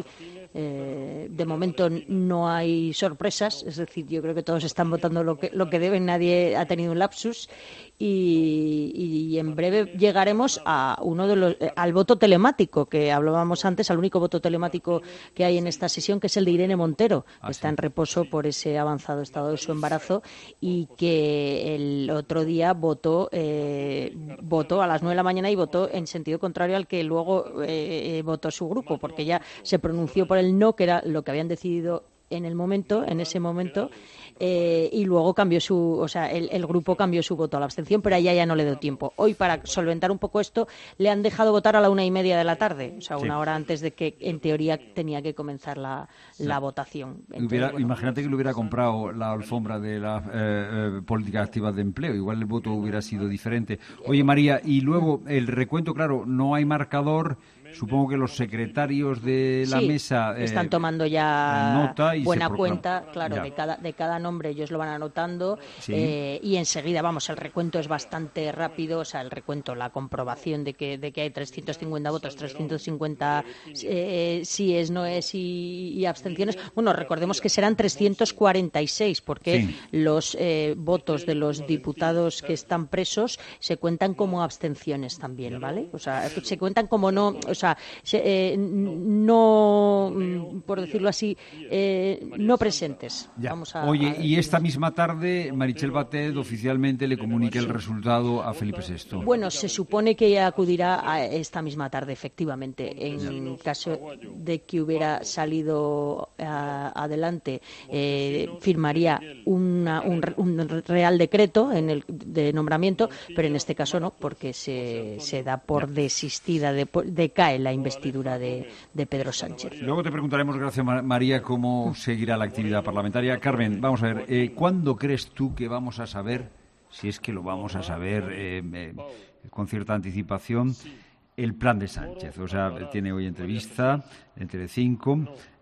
De momento no hay sorpresas, es decir, yo creo que todos están votando lo que deben, nadie ha tenido un lapsus y en breve llegaremos a al voto telemático que hablábamos antes, al único voto telemático que hay en esta sesión, que es el de Irene Montero, que está en reposo por ese avanzado estado de su embarazo y que el otro día votó a las 9 de la mañana y votó en sentido contrario al que luego votó su grupo, porque ella se pronunció por el no, que era lo que habían decidido en ese momento, y luego cambió el grupo cambió su voto a la abstención, pero a ella ya no le dio tiempo. Hoy, para solventar un poco esto, le han dejado votar a la 1:30 de la tarde, o sea, una hora antes de que, en teoría, tenía que comenzar la votación. Entonces, imagínate que le hubiera comprado la alfombra de la política activa de empleo, igual el voto hubiera sido diferente. Oye, María, y luego el recuento, claro, no hay marcador. Supongo que los secretarios de la mesa están tomando ya nota y buena cuenta, claro, de cada nombre. Ellos lo van anotando y enseguida, el recuento es bastante rápido. O sea, el recuento, la comprobación de que hay 350 votos, 350 síes, noes y abstenciones. Bueno, recordemos que serán 346 porque los votos de los diputados que están presos se cuentan como abstenciones también, ¿vale? O sea, se cuentan como no... O sea, no, por decirlo así, no presentes. Oye, y esta misma tarde Meritxell Batet oficialmente le comunica el resultado a Felipe VI. Bueno, se supone que ella acudirá a esta misma tarde, efectivamente. En caso de que hubiera salido adelante, firmaría un real decreto de nombramiento, pero en este caso no, porque se da por desistida, decae la investidura de Pedro Sánchez. Luego te preguntaremos, gracias María, cómo seguirá la actividad parlamentaria. Carmen, vamos a ver, ¿cuándo crees tú que vamos a saber, si es que lo vamos a saber con cierta anticipación, el plan de Sánchez? O sea, tiene hoy entrevista en Telecinco.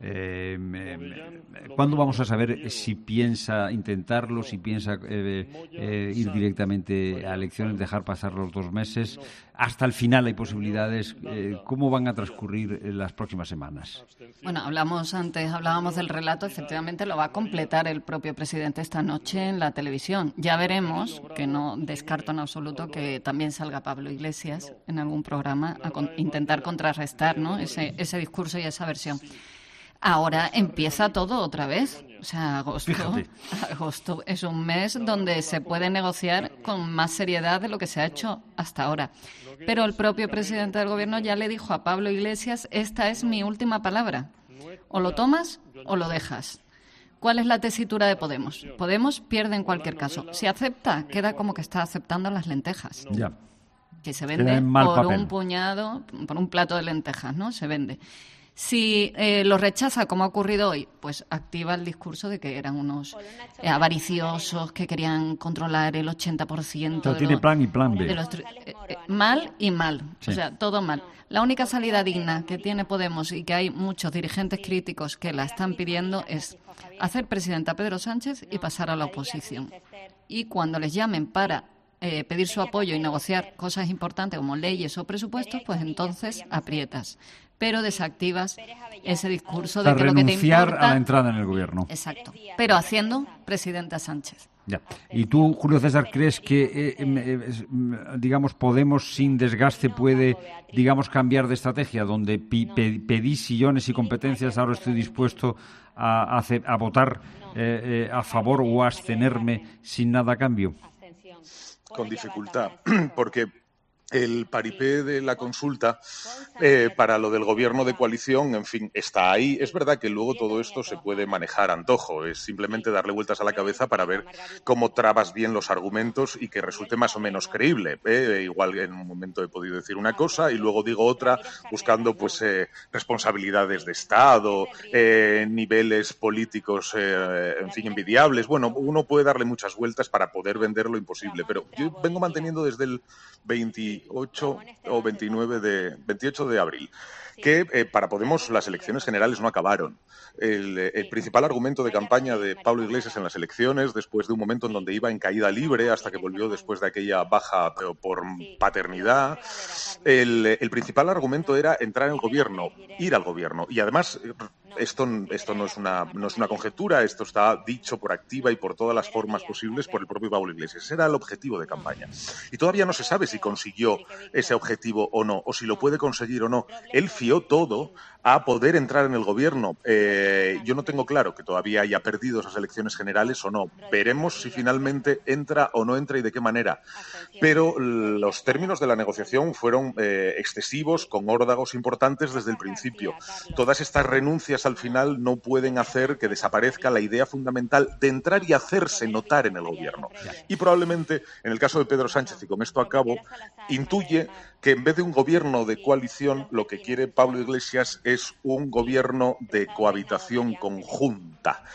¿Cuándo vamos a saber si piensa intentarlo, si piensa ir directamente a elecciones, dejar pasar los 2 meses? Hasta el final hay posibilidades. ¿Cómo van a transcurrir las próximas semanas? Bueno, hablábamos del relato. Efectivamente lo va a completar el propio presidente esta noche en la televisión. Ya veremos, que no descarto en absoluto que también salga Pablo Iglesias en algún programa a intentar contrarrestar, ¿no?, ese discurso y esa versión. Ahora empieza todo otra vez. O sea, agosto es un mes donde se puede negociar con más seriedad de lo que se ha hecho hasta ahora. Pero el propio presidente del Gobierno ya le dijo a Pablo Iglesias: esta es mi última palabra. O lo tomas o lo dejas. ¿Cuál es la tesitura de Podemos? Podemos pierde en cualquier caso. Si acepta, queda como que está aceptando las lentejas. Ya. Que se vende por un puñado, por un plato de lentejas, ¿no? Se vende. Si lo rechaza, como ha ocurrido hoy, pues activa el discurso de que eran unos avariciosos, que querían controlar el 80%. Tiene plan y plan B. Mal y mal, sí. O sea, todo mal. La única salida digna que tiene Podemos, y que hay muchos dirigentes críticos que la están pidiendo, es hacer presidenta a Pedro Sánchez y pasar a la oposición. Y cuando les llamen para pedir su apoyo y negociar cosas importantes como leyes o presupuestos, pues entonces aprietas. Pero desactivas ese discurso de que lo que te importa... renunciar a la entrada en el Gobierno. Exacto. Pero haciendo presidenta Sánchez. Ya. ¿Y tú, Julio César, crees que, digamos, Podemos sin desgaste puede, digamos, cambiar de estrategia? Donde pedí sillones y competencias, ahora estoy dispuesto a votar a favor o a abstenerme sin nada a cambio. Con dificultad, porque el paripé de la consulta para lo del gobierno de coalición, en fin, está ahí. Es verdad que luego todo esto se puede manejar a antojo, es simplemente darle vueltas a la cabeza para ver cómo trabas bien los argumentos y que resulte más o menos creíble. Igual en un momento he podido decir una cosa y luego digo otra, buscando pues responsabilidades de Estado, niveles políticos, en fin, envidiables. Bueno, uno puede darle muchas vueltas para poder vender lo imposible, pero yo vengo manteniendo desde el 28 de abril que para Podemos las elecciones generales no acabaron. El principal argumento de campaña de Pablo Iglesias en las elecciones, después de un momento en donde iba en caída libre hasta que volvió después de aquella baja por paternidad, el principal argumento era entrar en el gobierno, ir al gobierno. Y además esto no es una conjetura, esto está dicho por activa y por todas las formas posibles por el propio Pablo Iglesias. Ese era el objetivo de campaña. Y todavía no se sabe si consiguió ese objetivo o no, o si lo puede conseguir o no. Él fió todo a poder entrar en el gobierno. Yo no tengo claro que todavía haya perdido esas elecciones generales o no. Veremos si finalmente entra o no entra y de qué manera. Pero los términos de la negociación fueron excesivos, con órdagos importantes desde el principio. Todas estas renuncias al final no pueden hacer que desaparezca la idea fundamental de entrar y hacerse notar en el gobierno. Y probablemente, en el caso de Pedro Sánchez, y con esto acabo, intuye que en vez de un gobierno de coalición, lo que quiere Pablo Iglesias es un gobierno de cohabitación conjunta.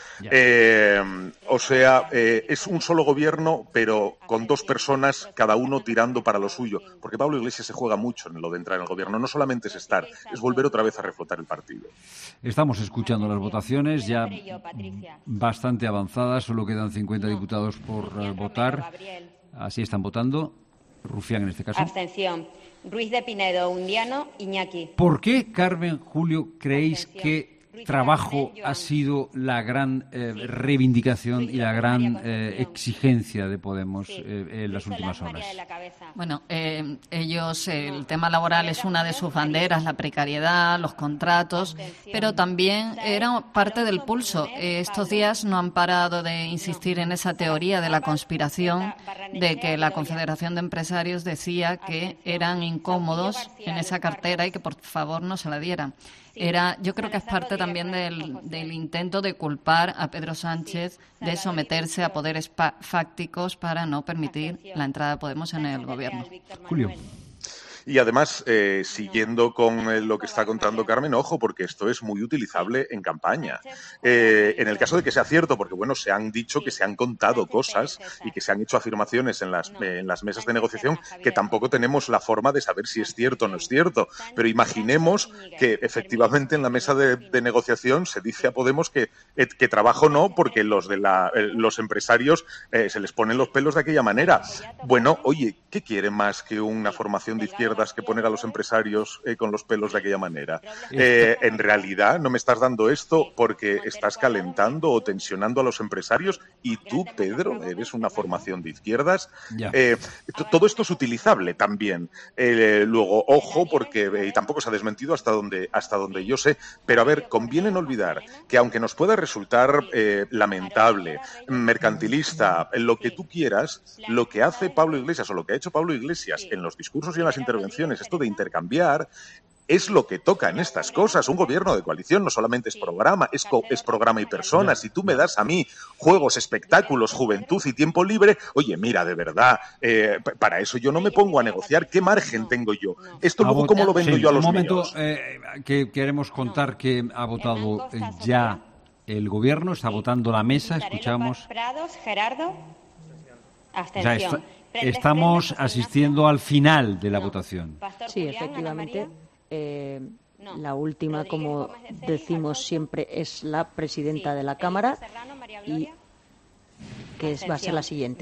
Es un solo gobierno, pero con dos personas, cada uno tirando para lo suyo. Porque Pablo Iglesias se juega mucho en lo de entrar en el gobierno. No solamente es estar, es volver otra vez a reflotar el partido. Estamos escuchando las votaciones ya bastante avanzadas. Solo quedan 50 diputados por votar. Así están votando. Rufián, en este caso. Abstención. Ruiz de Pinedo, Undiano, Iñaki. ¿Por qué, Carmen, Julio, creéis que trabajo ha sido la gran reivindicación y la gran exigencia de Podemos en las últimas horas? Bueno, ellos, el tema laboral es una de sus banderas, la precariedad, los contratos, pero también era parte del pulso. Estos días no han parado de insistir en esa teoría de la conspiración, de que la Confederación de Empresarios decía que eran incómodos en esa cartera y que por favor no se la dieran. Yo creo que es parte también del intento de culpar a Pedro Sánchez de someterse a poderes fácticos para no permitir la entrada de Podemos en el gobierno. Julio. Y además, siguiendo con lo que está contando Carmen, ojo, porque esto es muy utilizable en campaña. En el caso de que sea cierto, porque bueno, se han dicho que se han contado cosas y que se han hecho afirmaciones en las mesas de negociación que tampoco tenemos la forma de saber si es cierto o no es cierto. Pero imaginemos que efectivamente en la mesa de negociación se dice a Podemos que trabajo no, porque los empresarios se les ponen los pelos de aquella manera. Bueno, oye, ¿qué quiere más que una formación de izquierda que poner a los empresarios con los pelos de aquella manera? En realidad no me estás dando esto porque estás calentando o tensionando a los empresarios y tú, Pedro, eres una formación de izquierdas. Todo esto es utilizable también. Luego, ojo, porque tampoco se ha desmentido hasta donde yo sé, pero a ver, conviene no olvidar que aunque nos pueda resultar lamentable, mercantilista, lo que tú quieras, lo que hace Pablo Iglesias o lo que ha hecho Pablo Iglesias en los discursos y en las intervenciones, esto de intercambiar, es lo que toca en estas cosas. Un gobierno de coalición no solamente es programa, es programa y personas. Si tú me das a mí juegos, espectáculos, juventud y tiempo libre, oye, mira, de verdad, para eso yo no me pongo a negociar. ¿Qué margen tengo yo? Esto luego, ¿cómo lo vendo yo a los míos? Un momento, que queremos contar que ha votado ya el gobierno, está votando la mesa, escuchamos. Prados, Gerardo, abstención. Estamos asistiendo al final de la votación. Sí, efectivamente. La última, como decimos siempre, es la presidenta de la Cámara y que va a ser la siguiente.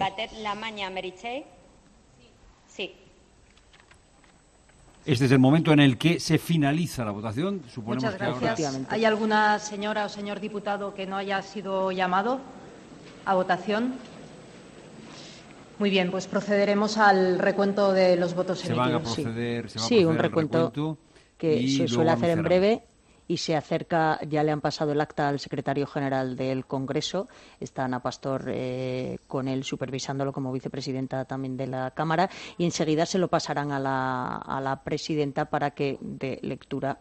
Sí. Este es el momento en el que se finaliza la votación. Suponemos Muchas gracias. Que ahora... ¿Hay alguna señora o señor diputado que no haya sido llamado a votación? Muy bien, pues procederemos al recuento de los votos emitidos. Un recuento que se suele hacer en breve y se acerca, ya le han pasado el acta al secretario general del Congreso, está Ana Pastor con él supervisándolo como vicepresidenta también de la Cámara, y enseguida se lo pasarán a la presidenta para que dé lectura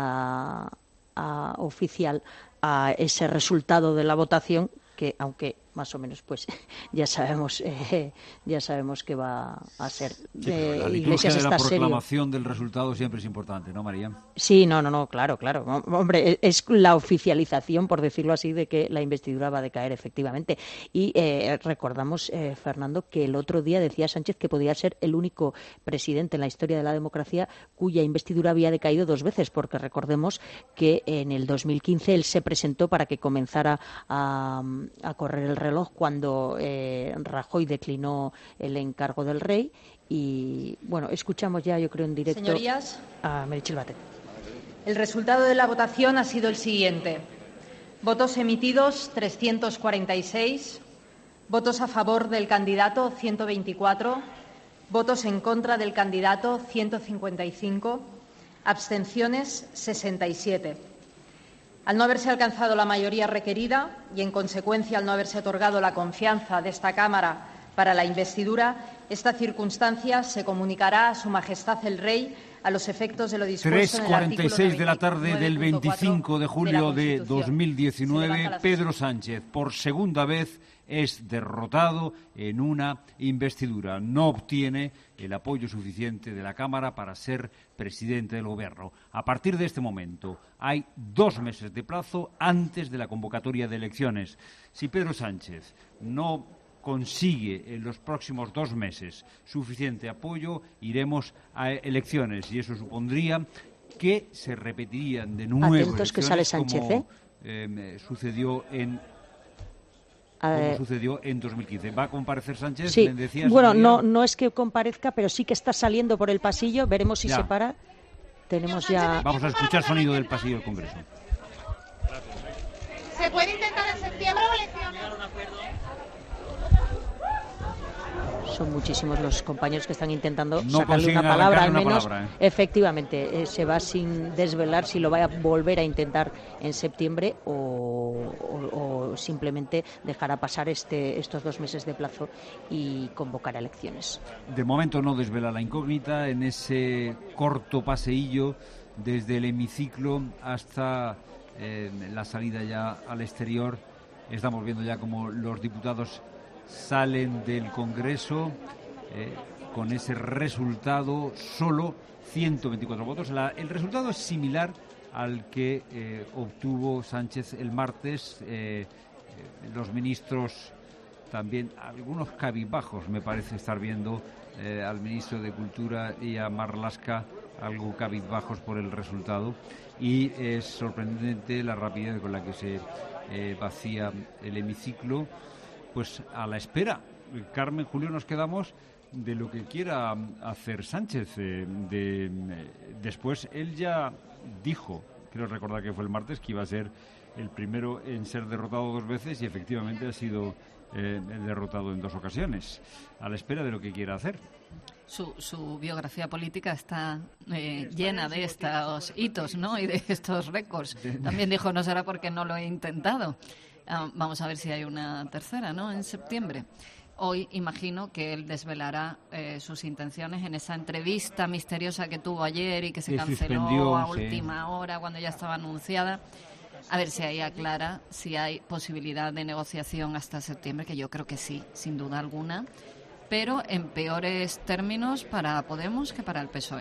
oficial a ese resultado de la votación, que aunque más o menos pues ya sabemos que va a ser. La liturgia de la proclamación del resultado siempre es importante, ¿no, María? Sí, no, claro. Hombre, es la oficialización, por decirlo así, de que la investidura va a decaer, efectivamente. Y recordamos, Fernando, que el otro día decía Sánchez que podía ser el único presidente en la historia de la democracia cuya investidura había decaído 2 veces, porque recordemos que en el 2015 él se presentó para que comenzara a correr el reloj cuando Rajoy declinó el encargo del rey. Y bueno, escuchamos ya, yo creo, en directo Señorías, a Meritxell Batet. El resultado de la votación ha sido el siguiente. Votos emitidos 346, votos a favor del candidato 124, votos en contra del candidato 155, abstenciones 67. Al no haberse alcanzado la mayoría requerida y, en consecuencia, al no haberse otorgado la confianza de esta Cámara para la investidura, esta circunstancia se comunicará a Su Majestad el Rey a los efectos de lo dispuesto en el artículo 3:46 de la tarde del 25 de julio de 2019, Pedro Sánchez, por segunda vez, es derrotado en una investidura. No obtiene el apoyo suficiente de la Cámara para ser presidente del Gobierno. A partir de este momento hay 2 meses de plazo antes de la convocatoria de elecciones. Si Pedro Sánchez no consigue en los próximos 2 meses suficiente apoyo, iremos a elecciones, y eso supondría que se repetirían de nuevo elecciones, que sale Sánchez, como sucedió en 2015. ¿Va a comparecer Sánchez? Sí. ¿Me decías, bueno, no es que comparezca, pero sí que está saliendo por el pasillo. Veremos si se para. Tenemos ya... Vamos a escuchar sonido del pasillo del Congreso. ¿Se puede intentar en septiembre o elecciones? Son muchísimos los compañeros que están intentando sacarle una palabra, al menos. Efectivamente, se va sin desvelar si lo va a volver a intentar en septiembre o simplemente dejará pasar estos 2 meses de plazo y convocar elecciones. De momento no desvela la incógnita en ese corto paseillo desde el hemiciclo hasta la salida ya al exterior. Estamos viendo ya como los diputados salen del Congreso con ese resultado, solo 124 votos. El resultado es similar al que obtuvo Sánchez el martes. Los ministros también, algunos cabizbajos, me parece estar viendo al ministro de Cultura y a Marlaska algo cabizbajos por el resultado, y es sorprendente la rapidez con la que se vacía el hemiciclo. Pues a la espera, Carmen, Julio, nos quedamos de lo que quiera hacer Sánchez. Después él ya dijo, creo recordar que fue el martes, que iba a ser el primero en ser derrotado 2 veces, y efectivamente ha sido derrotado en 2 ocasiones. A la espera de lo que quiera hacer. Su biografía política está llena de estos hitos, ¿no? Y de estos récords. También dijo, no será porque no lo he intentado. Vamos a ver si hay una tercera, ¿no?, en septiembre. Hoy imagino que él desvelará sus intenciones en esa entrevista misteriosa que tuvo ayer y que se canceló a última hora cuando ya estaba anunciada. A ver si ahí aclara si hay posibilidad de negociación hasta septiembre, que yo creo que sí, sin duda alguna, pero en peores términos para Podemos que para el PSOE.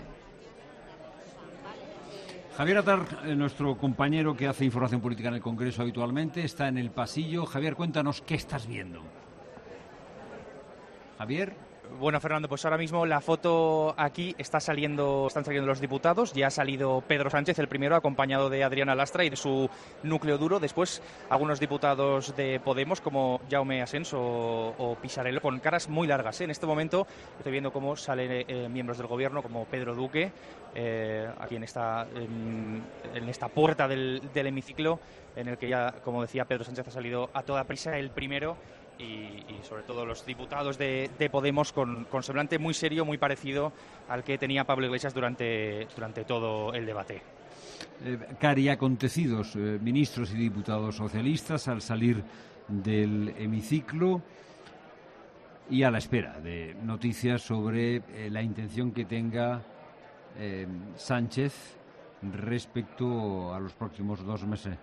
Javier Atar, nuestro compañero que hace información política en el Congreso habitualmente, está en el pasillo. Javier, cuéntanos qué estás viendo. Javier. Bueno, Fernando, pues ahora mismo la foto aquí están saliendo los diputados. Ya ha salido Pedro Sánchez, el primero, acompañado de Adriana Lastra y de su núcleo duro. Después, algunos diputados de Podemos, como Jaume Asens o Pisarello, con caras muy largas. En este momento estoy viendo cómo salen miembros del Gobierno, como Pedro Duque, aquí en esta puerta del hemiciclo, en el que ya, como decía, Pedro Sánchez ha salido a toda prisa, el primero. Y sobre todo los diputados de Podemos con semblante muy serio, muy parecido al que tenía Pablo Iglesias durante todo el debate. Cari, acontecidos, ministros y diputados socialistas al salir del hemiciclo y a la espera de noticias sobre la intención que tenga Sánchez respecto a los próximos 2 meses.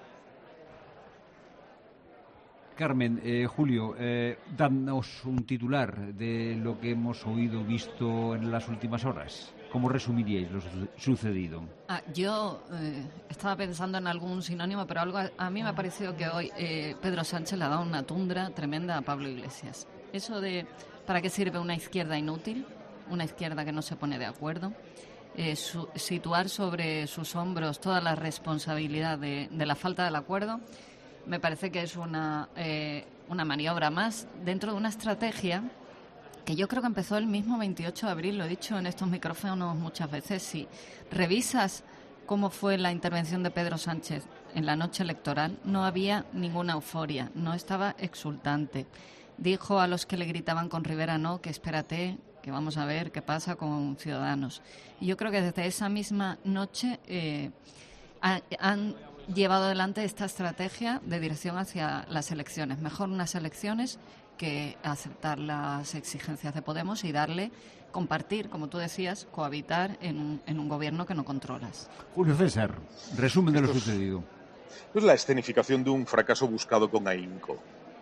Carmen, Julio, danos un titular de lo que hemos oído, visto en las últimas horas. ¿Cómo resumiríais lo sucedido? Yo estaba pensando en algún sinónimo, pero a mí me ha parecido que hoy Pedro Sánchez le ha dado una tundra tremenda a Pablo Iglesias. Eso de ¿para qué sirve una izquierda inútil? Una izquierda que no se pone de acuerdo. Situar sobre sus hombros toda la responsabilidad de la falta del acuerdo. Me parece que es una maniobra más dentro de una estrategia que yo creo que empezó el mismo 28 de abril, lo he dicho en estos micrófonos muchas veces. Si revisas cómo fue la intervención de Pedro Sánchez en la noche electoral, no había ninguna euforia, no estaba exultante. Dijo a los que le gritaban con Rivera no, que espérate, que vamos a ver qué pasa con Ciudadanos. Y yo creo que desde esa misma noche han llevado adelante esta estrategia de dirección hacia las elecciones. Mejor unas elecciones que aceptar las exigencias de Podemos y compartir, como tú decías, cohabitar en un gobierno que no controlas. Julio César, resumen de lo sucedido. Es la escenificación de un fracaso buscado con ahínco.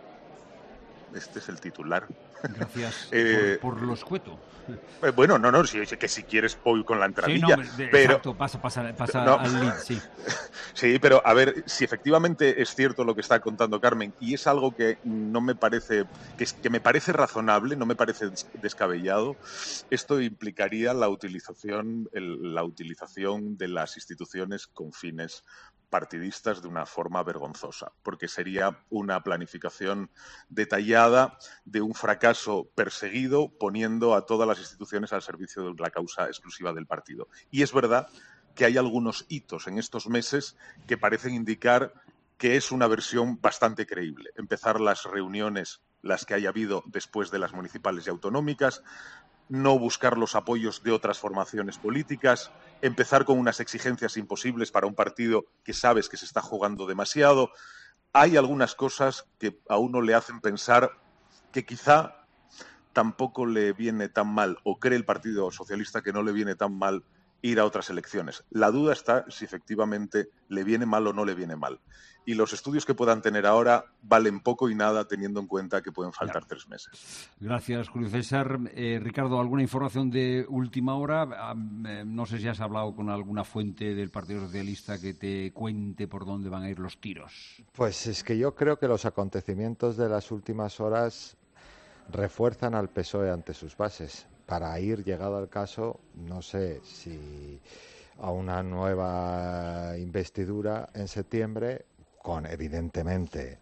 Este es el titular. Gracias por lo escueto. Bueno, no, que si quieres voy con la entradilla. Sí, pero exacto, pasa no, al lead, sí. Sí, pero a ver, si efectivamente es cierto lo que está contando Carmen, y es algo que no me parece, que me parece razonable, no me parece descabellado, esto implicaría la utilización de las instituciones con fines partidistas de una forma vergonzosa, porque sería una planificación detallada de un fracaso perseguido poniendo a todas las instituciones al servicio de la causa exclusiva del partido. Y es verdad que hay algunos hitos en estos meses que parecen indicar que es una versión bastante creíble. Empezar las reuniones, las que haya habido después de las municipales y autonómicas, no buscar los apoyos de otras formaciones políticas, empezar con unas exigencias imposibles para un partido que sabes que se está jugando demasiado. Hay algunas cosas que a uno le hacen pensar que quizá tampoco le viene tan mal, o cree el Partido Socialista que no le viene tan mal ir a otras elecciones. La duda está si efectivamente le viene mal o no le viene mal. Y los estudios que puedan tener ahora valen poco y nada teniendo en cuenta que pueden faltar 3 meses. Gracias, Julio César. Ricardo, ¿alguna información de última hora? No sé si has hablado con alguna fuente del Partido Socialista que te cuente por dónde van a ir los tiros. Pues es que yo creo que los acontecimientos de las últimas horas refuerzan al PSOE ante sus bases. Para ir, llegado al caso, no sé si a una nueva investidura en septiembre, con evidentemente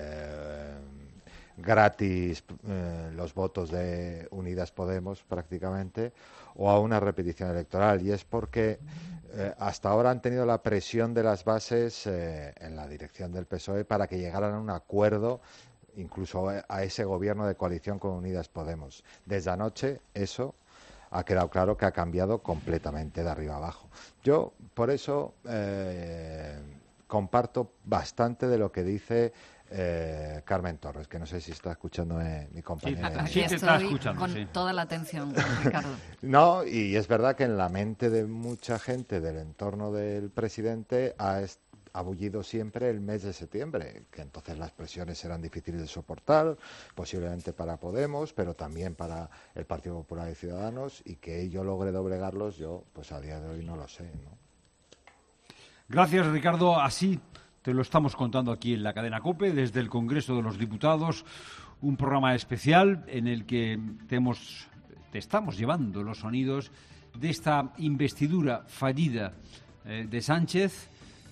gratis los votos de Unidas Podemos prácticamente, o a una repetición electoral. Y es porque hasta ahora han tenido la presión de las bases en la dirección del PSOE para que llegaran a un acuerdo, incluso a ese gobierno de coalición con Unidas Podemos. Desde anoche eso ha quedado claro que ha cambiado completamente de arriba abajo. Yo, por eso, comparto bastante de lo que dice Carmen Torres, que no sé si está escuchando mi compañera. Sí, te está escuchando, con toda la atención, Ricardo. No, y es verdad que en la mente de mucha gente del entorno del presidente ha bullido siempre el mes de septiembre, que entonces las presiones serán difíciles de soportar, posiblemente para Podemos, pero también para el Partido Popular y Ciudadanos, y que ello logre doblegarlos, yo pues a día de hoy no lo sé, ¿no? Gracias, Ricardo. Así te lo estamos contando aquí en la cadena COPE, desde el Congreso de los Diputados, un programa especial en el que te estamos llevando los sonidos de esta investidura fallida de Sánchez.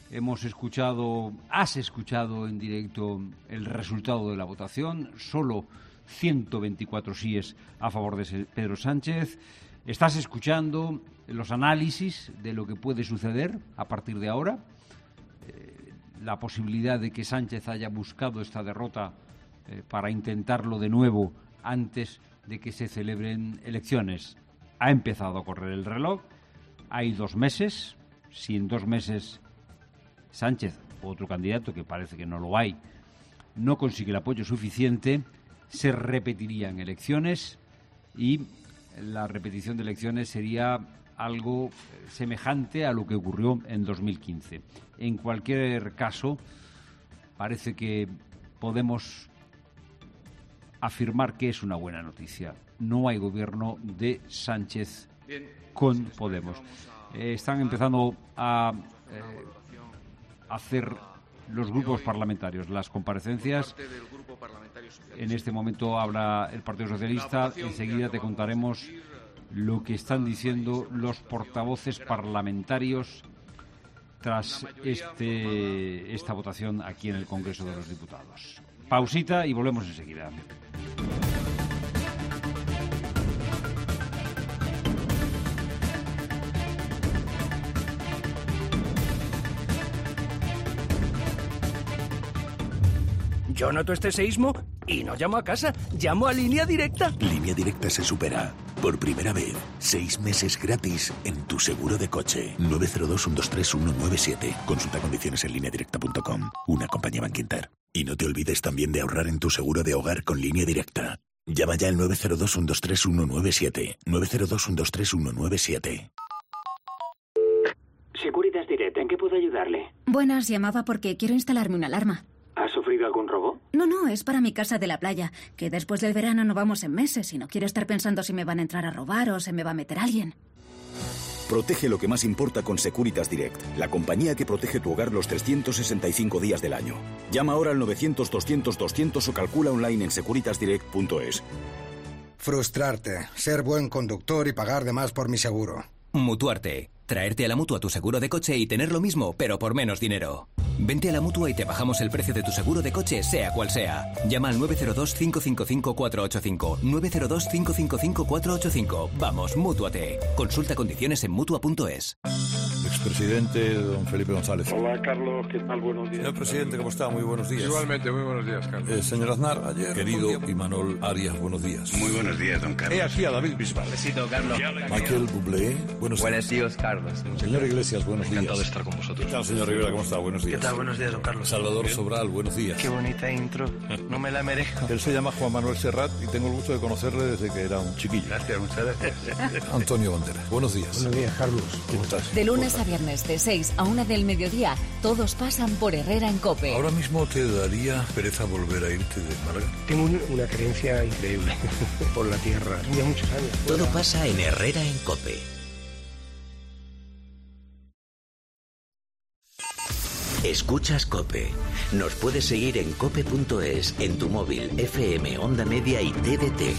Has escuchado en directo el resultado de la votación, solo 124 síes a favor de Pedro Sánchez. Estás escuchando los análisis de lo que puede suceder a partir de ahora, la posibilidad de que Sánchez haya buscado esta derrota para intentarlo de nuevo antes de que se celebren elecciones. Ha empezado a correr el reloj, hay 2 meses, si en 2 meses Sánchez, otro candidato que parece que no lo hay, no consigue el apoyo suficiente, se repetirían elecciones y la repetición de elecciones sería algo semejante a lo que ocurrió en 2015. En cualquier caso, parece que podemos afirmar que es una buena noticia. No hay gobierno de Sánchez con Podemos. Están empezando a hacer los grupos parlamentarios las comparecencias. En este momento habla el Partido Socialista. Enseguida te contaremos lo que están diciendo los portavoces parlamentarios tras esta votación aquí en el Congreso de los Diputados. Pausita y volvemos enseguida. Yo noto este seísmo y no llamo a casa, llamo a Línea Directa. Línea Directa se supera. Por primera vez, 6 meses gratis en tu seguro de coche. 902-123-197. Consulta condiciones en lineadirecta.com. Una compañía Bankinter. Y no te olvides también de ahorrar en tu seguro de hogar con Línea Directa. Llama ya al 902-123-197. 902-123-197. Securitas Direct, ¿en qué puedo ayudarle? Buenas, llamaba porque quiero instalarme una alarma. ¿Ha sufrido algún robo? No, es para mi casa de la playa, que después del verano no vamos en meses y no quiero estar pensando si me van a entrar a robar o se me va a meter alguien. Protege lo que más importa con Securitas Direct, la compañía que protege tu hogar los 365 días del año. Llama ahora al 900-200-200 o calcula online en securitasdirect.es. Frustrarte, ser buen conductor y pagar de más por mi seguro. Mutuarte. Traerte a la Mutua tu seguro de coche y tener lo mismo, pero por menos dinero. Vente a la Mutua y te bajamos el precio de tu seguro de coche, sea cual sea. Llama al 902-555-485. 902-555-485. Vamos, Mútuate. Consulta condiciones en Mutua.es. Expresidente don Felipe González. Hola, Carlos, ¿qué tal? Buenos días. Señor presidente, ¿cómo está? Muy buenos días. Igualmente, muy buenos días, Carlos. Señor Aznar, ayer. Querido Imanol Arias, buenos días. Muy buenos días, don Carlos. He aquí a David Bisbal. Besito, Carlos. Michael Bublé, buenos días, Carlos. Señor Iglesias, buenos días. Encantado de estar con vosotros. ¿Qué tal, señor Rivera? ¿Cómo está? Buenos días. ¿Qué tal? Buenos días, don Carlos. Salvador Sobral, buenos días. Qué bonita intro. No me la merezco. Él se llama Juan Manuel Serrat y tengo el gusto de conocerle desde que era un chiquillo. Gracias, muchas gracias. Antonio Banderas, buenos días. Buenos días, Carlos. ¿Cómo estás? De lunes a viernes, de 6 a 1 del mediodía, todos pasan por Herrera en COPE. Ahora mismo te daría pereza volver a irte de Málaga. Tengo una creencia increíble por la tierra. Ya muchos años. Todo pasa en Herrera en COPE. Escuchas COPE. Nos puedes seguir en cope.es, en tu móvil, FM, Onda Media y TDT.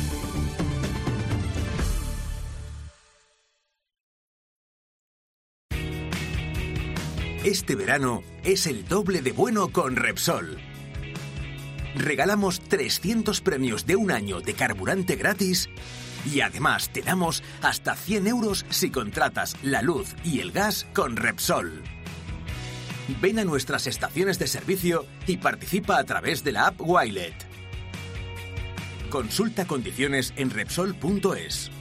Este verano es el doble de bueno con Repsol. Regalamos 300 premios de un año de carburante gratis y además te damos hasta 100 euros si contratas la luz y el gas con Repsol. Ven a nuestras estaciones de servicio y participa a través de la app Wilet. Consulta condiciones en Repsol.es.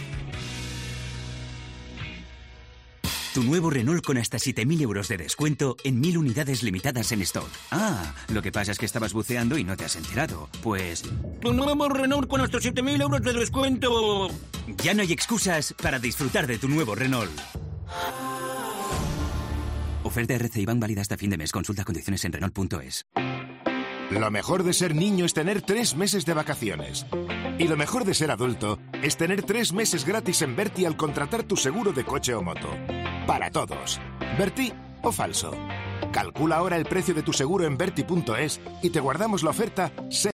Tu nuevo Renault con hasta 7.000 euros de descuento en 1.000 unidades limitadas en stock. Ah, lo que pasa es que estabas buceando y no te has enterado. Pues... Tu nuevo Renault con hasta 7.000 euros de descuento. Ya no hay excusas para disfrutar de tu nuevo Renault. Oferta RC Iván válida hasta fin de mes. Consulta condiciones en Renault.es. Lo mejor de ser niño es tener 3 meses de vacaciones. Y lo mejor de ser adulto es tener 3 meses gratis en Berti al contratar tu seguro de coche o moto. Para todos. ¿Berti o falso? Calcula ahora el precio de tu seguro en Berti.es y te guardamos la oferta.